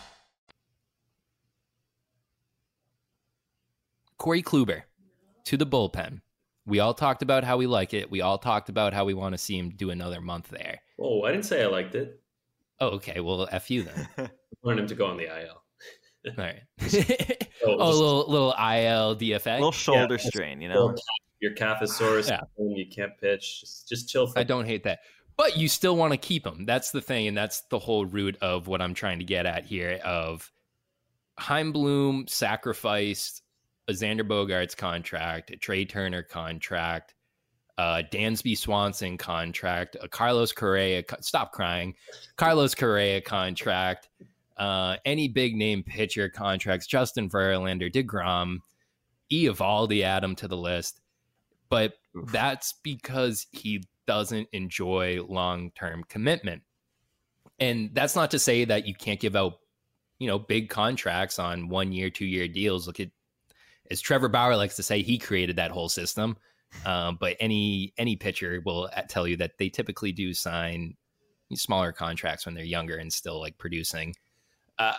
Corey Kluber to the bullpen. We all talked about how we like it. We all talked about how we want to see him do another month there. Oh, I didn't say I liked it. Oh, okay. Well, F you then. I wanted him to go on the I L. All right. oh, oh, a little, little I L D F A? A little shoulder yeah, strain, you know? Your calf is sore, yeah. You can't pitch. Just, just chill. For I don't hate that. But you still want to keep him. That's the thing, and that's the whole root of what I'm trying to get at here of Chaim Bloom sacrificed a Xander Bogaerts contract, a Trey Turner contract, a Dansby Swanson contract, a Carlos Correa, stop crying, Carlos Correa contract, uh, any big name pitcher contracts, Justin Verlander, DeGrom, Eovaldi, add him to the list. But that's because he doesn't enjoy long-term commitment. And that's not to say that you can't give out, you know, big contracts on one-year, two-year deals. Look at, as Trevor Bauer likes to say, he created that whole system. Um, but any any pitcher will tell you that they typically do sign smaller contracts when they're younger and still like producing. Uh,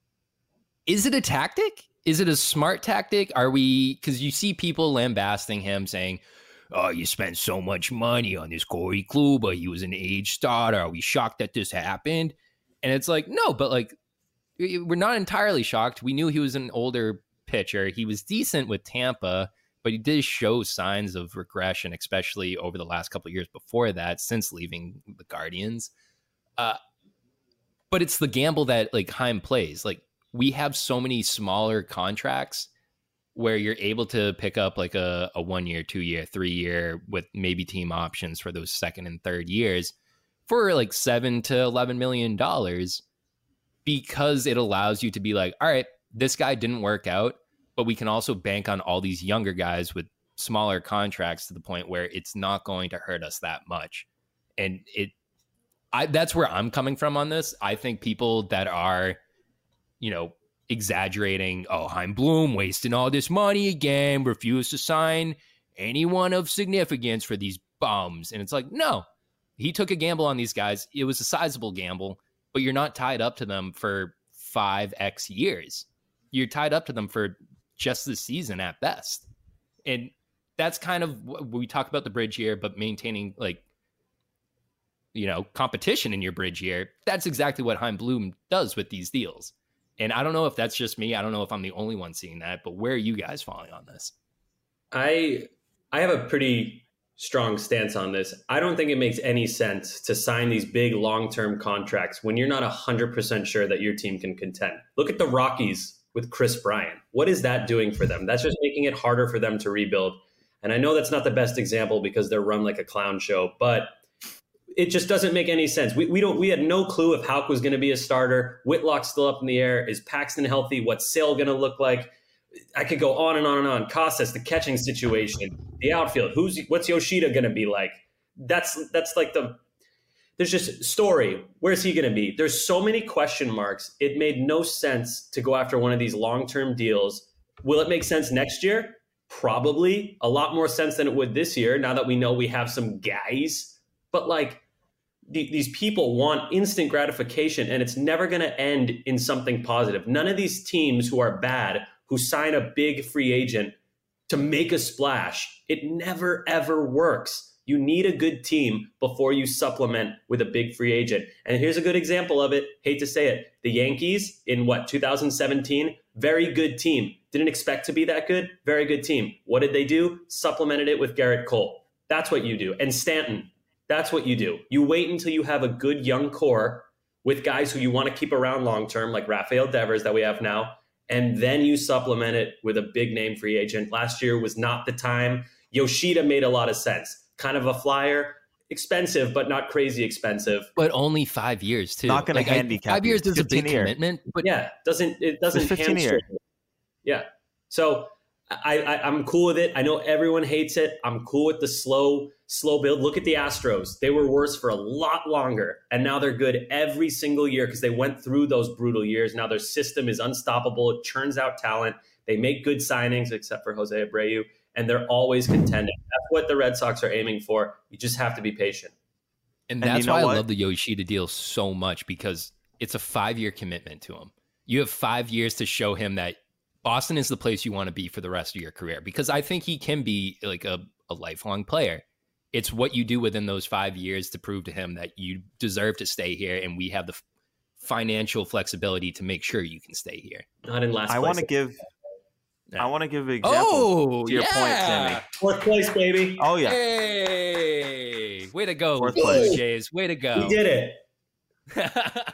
is it a tactic? Is it a smart tactic? Are we, because you see people lambasting him saying, oh, you spent so much money on this Corey Kluber. He was an age starter. Are we shocked that this happened? And it's like, no, but like, we're not entirely shocked. We knew he was an older pitcher. He was decent with Tampa, but he did show signs of regression, especially over the last couple of years before that, since leaving the Guardians. Uh, but it's the gamble that like Chaim plays. Like, we have so many smaller contracts where you're able to pick up like a, a one year, two year, three year with maybe team options for those second and third years for like seven to eleven million dollars, because it allows you to be like, all right, this guy didn't work out, but we can also bank on all these younger guys with smaller contracts to the point where it's not going to hurt us that much. And it, I, that's where I'm coming from on this. I think people that are, you know, exaggerating, oh, Chaim Bloom wasting all this money again, refused to sign anyone of significance for these bums. And it's like, no, he took a gamble on these guys. It was a sizable gamble, but you're not tied up to them for five X years. You're tied up to them for just this season at best. And that's kind of what we talk about the bridge here, but maintaining like you know, competition in your bridge year. That's exactly what Chaim Bloom does with these deals. And I don't know if that's just me. I don't know if I'm the only one seeing that, but where are you guys falling on this? I I have a pretty strong stance on this. I don't think it makes any sense to sign these big long-term contracts when you're not one hundred percent sure that your team can contend. Look at the Rockies with Chris Bryant. What is that doing for them? That's just making it harder for them to rebuild. And I know that's not the best example because they're run like a clown show, but it just doesn't make any sense. We we don't we had no clue if Houck was going to be a starter. Whitlock's still up in the air. Is Paxton healthy? What's Sale going to look like? I could go on and on and on. Casas, the catching situation, the outfield. Who's what's Yoshida going to be like? That's that's like the there's just story. Where's he going to be? There's so many question marks. It made no sense to go after one of these long-term deals. Will it make sense next year? Probably. A lot more sense than it would this year. Now that we know we have some guys, but like. These people want instant gratification, and it's never going to end in something positive. None of these teams who are bad, who sign a big free agent to make a splash, it never, ever works. You need a good team before you supplement with a big free agent. And here's a good example of it. Hate to say it. The Yankees in what, two thousand seventeen? Very good team. Didn't expect to be that good. Very good team. What did they do? Supplemented it with Garrett Cole. That's what you do. And Stanton. That's what you do. You wait until you have a good young core with guys who you want to keep around long-term, like Rafael Devers that we have now, and then you supplement it with a big-name free agent. Last year was not the time. Yoshida made a lot of sense. Kind of a flyer, expensive, but not crazy expensive. But only five years, too. Not going like, to handicap Five years is a big year. commitment. But yeah, doesn't it doesn't fifteen year. Yeah. So I, I, I'm cool with it. I know everyone hates it. I'm cool with the slow, slow build. Look at the Astros. They were worse for a lot longer, and now they're good every single year because they went through those brutal years. Now their system is unstoppable. It churns out talent. They make good signings, except for Jose Abreu, and they're always contending. That's what the Red Sox are aiming for. You just have to be patient. And And that's you know why what? I love the Yoshida deal so much, because it's a five-year commitment to him. You have five years to show him that Boston is the place you want to be for the rest of your career, because I think he can be like a, a lifelong player. It's what you do within those five years to prove to him that you deserve to stay here, and we have the f- financial flexibility to make sure you can stay here. Not in last I place. want to give. Yeah. I want to give an example Oh, to your yeah. point, Sammy. Fourth place, baby. Oh yeah, Hey, way to go, Fourth Blue place. Jays. Way to go. We did it.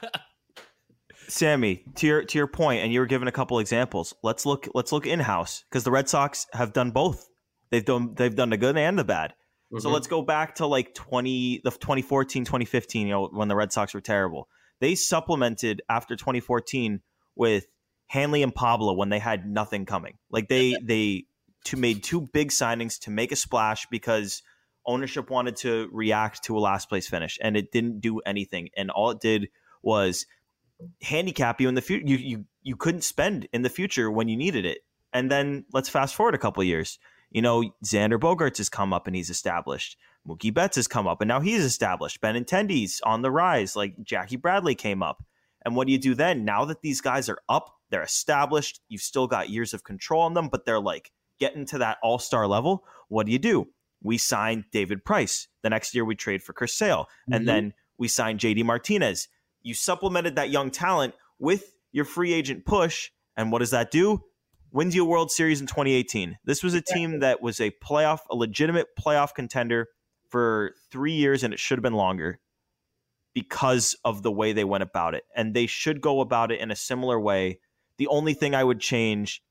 Sammy. To your to your point, and you were given a couple examples. Let's look. Let's look in house, because the Red Sox have done both. They've done they've done the good and the bad. So Mhm. let's go back to like twenty the twenty fourteen, twenty fifteen, you know, when the Red Sox were terrible. They supplemented after twenty fourteen with Hanley and Pablo when they had nothing coming. Like they they to made two big signings to make a splash because ownership wanted to react to a last place finish, and it didn't do anything. And all it did was handicap you in the future. You you you couldn't spend in the future when you needed it. And then let's fast forward a couple of years. You know, Xander Bogaerts has come up and he's established. Mookie Betts has come up and now he's established. Benintendi's on the rise. Like Jackie Bradley came up. And what do you do then? Now that these guys are up, they're established, you've still got years of control on them, but they're like getting to that all-star level. What do you do? We signed David Price. The next year we trade for Chris Sale. Mm-hmm. And then we signed J D Martinez. You supplemented that young talent with your free agent push. And what does that do? Wins you a World Series in twenty eighteen. This was a team that was a playoff, a legitimate playoff contender for three years, and it should have been longer because of the way they went about it. And they should go about it in a similar way. The only thing I would change,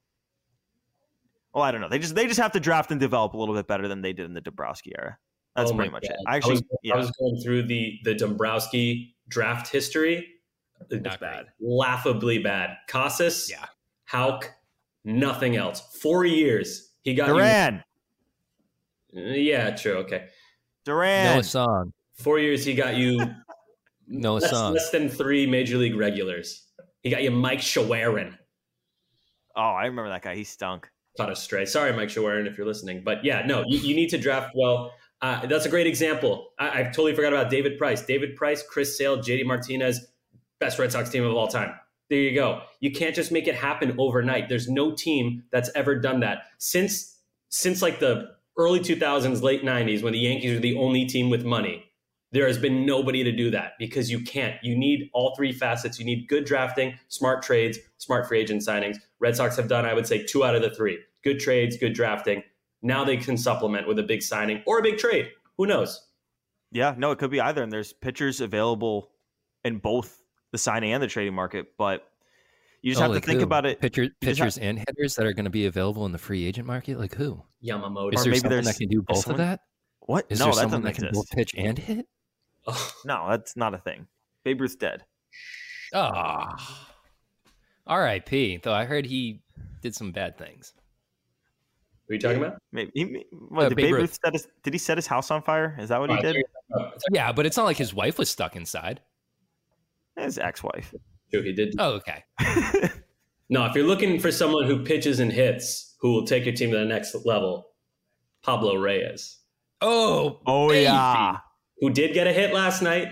well, I don't know. They just they just have to draft and develop a little bit better than they did in the Dombrowski era. That's Oh pretty my much God. it. I actually, I was, yeah. I was going through the the Dombrowski draft history. It's Not bad, great. laughably bad. Casas, Yeah. Houck, nothing else. Four years he got Duran, you. Yeah, true. Okay, Duran. Noah Song. four years he got you Noah less, Song. less than three major league regulars. He got you Mike Shawarin. Oh, I remember that guy. He stunk. Caught us stray. Sorry, Mike Shawarin, if you're listening. But yeah, no, you, you need to draft well. Uh, that's a great example. I, I totally forgot about David Price. David Price, Chris Sale, J D Martinez, best Red Sox team of all time. There you go. You can't just make it happen overnight. There's no team that's ever done that. Since since like the early two thousands, late nineties, when the Yankees were the only team with money, There has been nobody to do that because you can't. You need all three facets. You need good drafting, smart trades, smart free agent signings. Red Sox have done, I would say, two out of the three. Good trades, good drafting. Now they can supplement with a big signing or a big trade. Who knows? Yeah, no, it could be either. And there's pitchers available in both the signing and the trading market. But you just oh, have like to think who? about it. Pitcher, pitchers have, and hitters that are going to be available in the free agent market? Like who? Yamamoto. Is or there maybe someone that can do both someone, of that? What? Is no, there that someone doesn't that can exist. both pitch and hit? Oh. No, that's not a thing. Babe Ruth's dead. Ah, oh. R I P Though I heard he did some bad things. What are you talking about? Maybe. He, what, uh, did Babe Babe Ruth. Ruth set his, did he set his house on fire? Is that what he Oh, did? Yeah, but it's not like his wife was stuck inside. His ex-wife. True, he did. Oh, okay. No, if you're looking for someone who pitches and hits, who will take your team to the next level, Pablo Reyes. Oh, oh baby. yeah. Who did get a hit last night.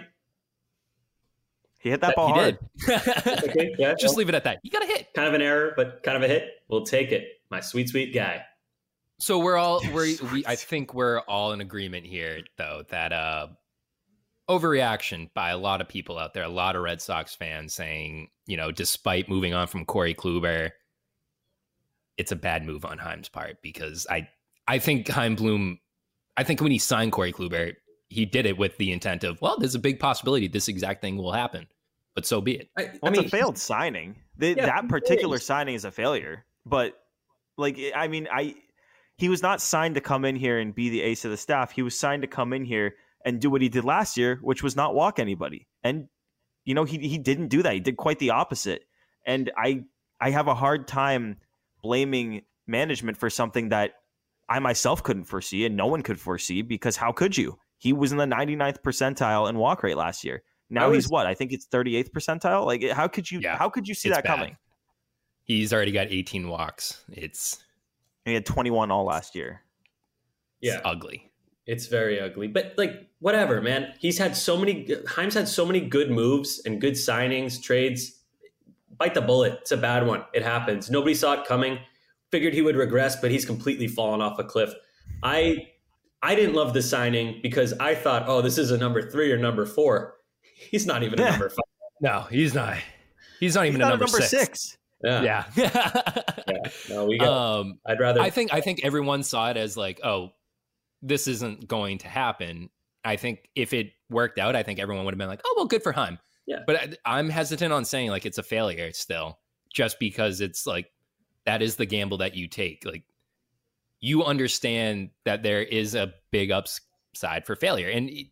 He hit that ball he hard. did. Okay, yeah, Just well, leave it at that. You got a hit. kind of an error, but kind of a hit. We'll take it. My sweet, sweet guy. So we're all we're we I think we're all in agreement here though that uh overreaction by a lot of people out there, a lot of Red Sox fans saying, you know, despite moving on from Corey Kluber, it's a bad move on Heim's part because I I think Chaim Bloom, I think when he signed Corey Kluber, he did it with the intent of, well, there's a big possibility this exact thing will happen, but so be it. I, Well, I it's mean, a failed signing. The, Yeah, that who particular cares? signing is a failure. But like, I mean, I he was not signed to come in here and be the ace of the staff. He was signed to come in here and do what he did last year, which was not walk anybody. And you know, he he didn't do that. He did quite the opposite. And I I have a hard time blaming management for something that I myself couldn't foresee and no one could foresee, because how could you? He was in the ninety-ninth percentile in walk rate last year. Now was, he's what? I think it's thirty-eighth percentile. Like, how could you? Yeah, how could you see it's that bad. coming? He's already got eighteen walks. It's And he had twenty-one all last year. yeah, it's ugly. it's very ugly. But like, whatever, man. He's had so many. Heim's had so many good moves and good signings, trades. Bite the bullet. It's a bad one. It happens. Nobody saw it coming. Figured he would regress, but he's completely fallen off a cliff. I I didn't love the signing because I thought, oh, this is a number three or number four. He's not even a Yeah. number five. No, he's not. He's not He's even not a a number, number six. six. Yeah. Yeah. yeah. No, we got. um, I'd rather. I think I think everyone saw it as like, oh, this isn't going to happen. I think if it worked out, I think everyone would have been like, oh, well, good for Chaim. Yeah. But I, I'm hesitant on saying like it's a failure still, just because it's like that is the gamble that you take. Like you understand that there is a big upside for failure, and it,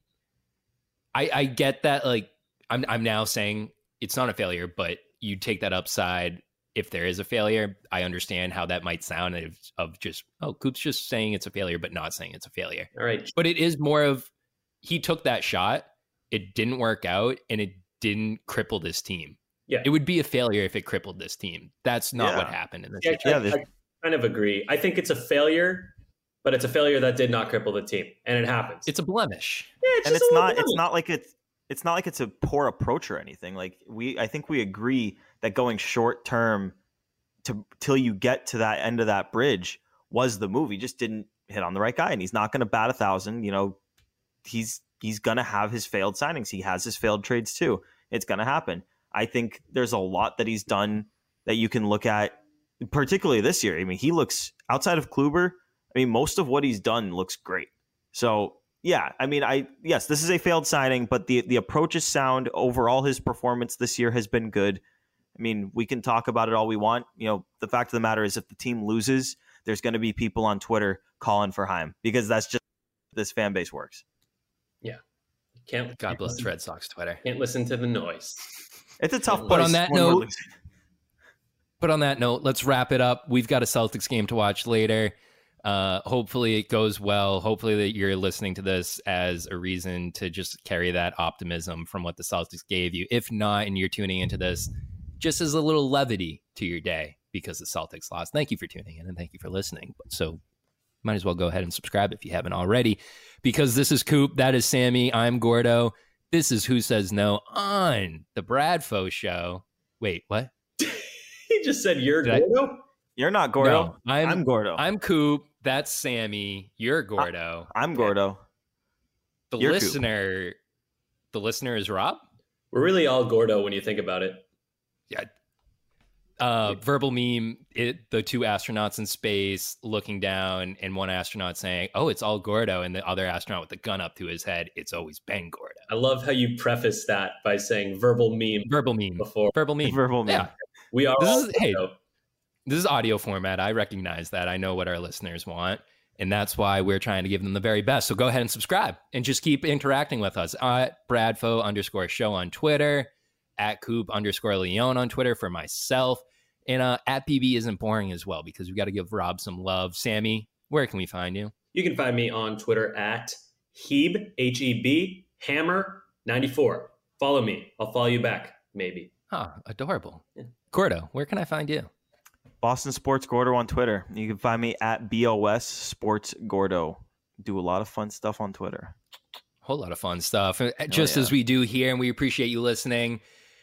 I I get that. Like I'm I'm now saying it's not a failure, but you take that upside. If there is a failure, I understand how that might sound of, of just, oh, Coop's just saying it's a failure, but not saying it's a failure. All right. But it is more of, he took that shot, it didn't work out, and it didn't cripple this team. Yeah. It would be a failure if it crippled this team. That's not Yeah. what happened in this Yeah, situation. I, I kind of agree. I think it's a failure, but it's a failure that did not cripple the team, and it happens. It's a blemish. yeah, it's And just it's a little not. bit. It's not like it's. It's not like it's a poor approach or anything. Like we, I think we agree that going short term to till you get to that end of that bridge was the move. He just didn't hit on the right guy, and he's not going to bat a thousand. You know, he's he's going to have his failed signings. He has his failed trades too. It's going to happen. I think there's a lot that he's done that you can look at, particularly this year. I mean, he looks outside of Kluber. I mean, most of what he's done looks great. So. Yeah, I mean, I yes, this is a failed signing, but the the approach is sound. Overall, his performance this year has been good. I mean, we can talk about it all we want. You know, the fact of the matter is, if the team loses, there's going to be people on Twitter calling for Chaim, because that's just how this fan base works. Yeah. Can't. God can't bless listen, Red Sox Twitter. Can't listen to the noise. It's a tough But place. on that when we're note- losing. But on that note, let's wrap it up. We've got a Celtics game to watch later. Uh, hopefully it goes well. Hopefully that you're listening to this as a reason to just carry that optimism from what the Celtics gave you. If not, and you're tuning into this just as a little levity to your day because the Celtics lost, thank you for tuning in and thank you for listening. So might as well go ahead and subscribe if you haven't already, because this is Coop. That is Sammy. I'm Gordo. This is Who Says No on the Bradfo Show. Wait, what? He just said you're Did I- Gordo. You're not Gordo. No, I'm, I'm Gordo. I'm Coop. That's Sammy. You're Gordo. I'm Gordo. The You're Coop. listener the listener is Rob? We're really all Gordo when you think about it. Yeah. Uh, verbal meme, it, the two astronauts in space looking down and one astronaut saying, oh, it's all Gordo. And the other astronaut with the gun up to his head, it's always been Gordo. I love how you preface that by saying verbal meme. Verbal meme. Before. Verbal meme. Verbal meme. Yeah. We are this all is, Gordo. Hey, this is audio format. I recognize that. I know what our listeners want. And that's why we're trying to give them the very best. So go ahead and subscribe and just keep interacting with us at Bradfo underscore show on Twitter, at Coop underscore Leon on Twitter for myself, and uh, at B B Isn't Boring as well, because we got to give Rob some love. Sammy, where can we find you? You can find me on Twitter at Heb, H E B, Hammer ninety-four. Follow me. I'll follow you back, maybe. Oh, adorable. Yeah. Gordo, where can I find you? Boston Sports Gordo on Twitter. You can find me at B O S Sports Gordo. Do a lot of fun stuff on Twitter. Whole lot of fun stuff. Just oh, yeah. as we do here, and we appreciate you listening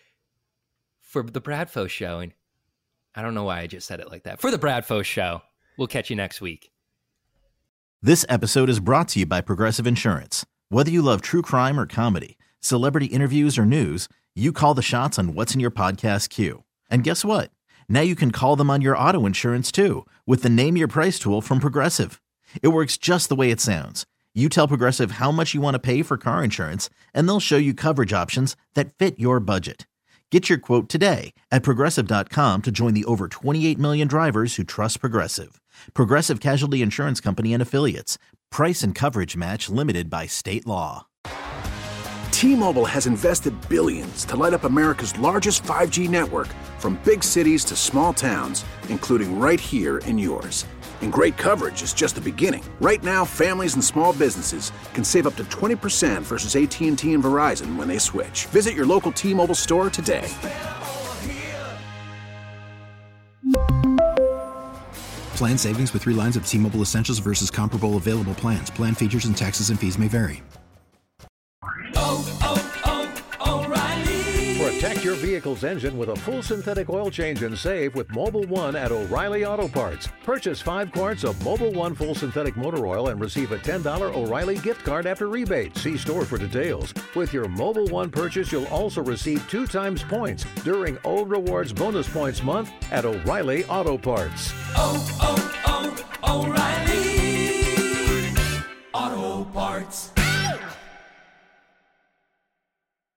for the Bradfo Show. And I don't know why I just said it like that. For the Bradfo Show. We'll catch you next week. This episode is brought to you by Progressive Insurance. Whether you love true crime or comedy, celebrity interviews or news, you call the shots on what's in your podcast queue. And guess what? Now you can call them on your auto insurance too with the Name Your Price tool from Progressive. It works just the way it sounds. You tell Progressive how much you want to pay for car insurance, and they'll show you coverage options that fit your budget. Get your quote today at Progressive dot com to join the over twenty-eight million drivers who trust Progressive. Progressive Casualty Insurance Company and Affiliates. Price and coverage match limited by state law. T-Mobile has invested billions to light up America's largest five G network, from big cities to small towns, including right here in yours. And great coverage is just the beginning. Right now, families and small businesses can save up to twenty percent versus A T and T and Verizon when they switch. Visit your local T-Mobile store today. Plan savings with three lines of T-Mobile Essentials versus comparable available plans. Plan features and taxes and fees may vary. Oh, oh, oh, O'Reilly. Protect your vehicle's engine with a full synthetic oil change and save with Mobil one at O'Reilly Auto Parts. Purchase five quarts of Mobil one full synthetic motor oil and receive a ten dollars O'Reilly gift card after rebate. See store for details. With your Mobil one purchase, you'll also receive two times points during O Rewards Bonus Points Month at O'Reilly Auto Parts. Oh, oh, oh, O'Reilly Auto Parts.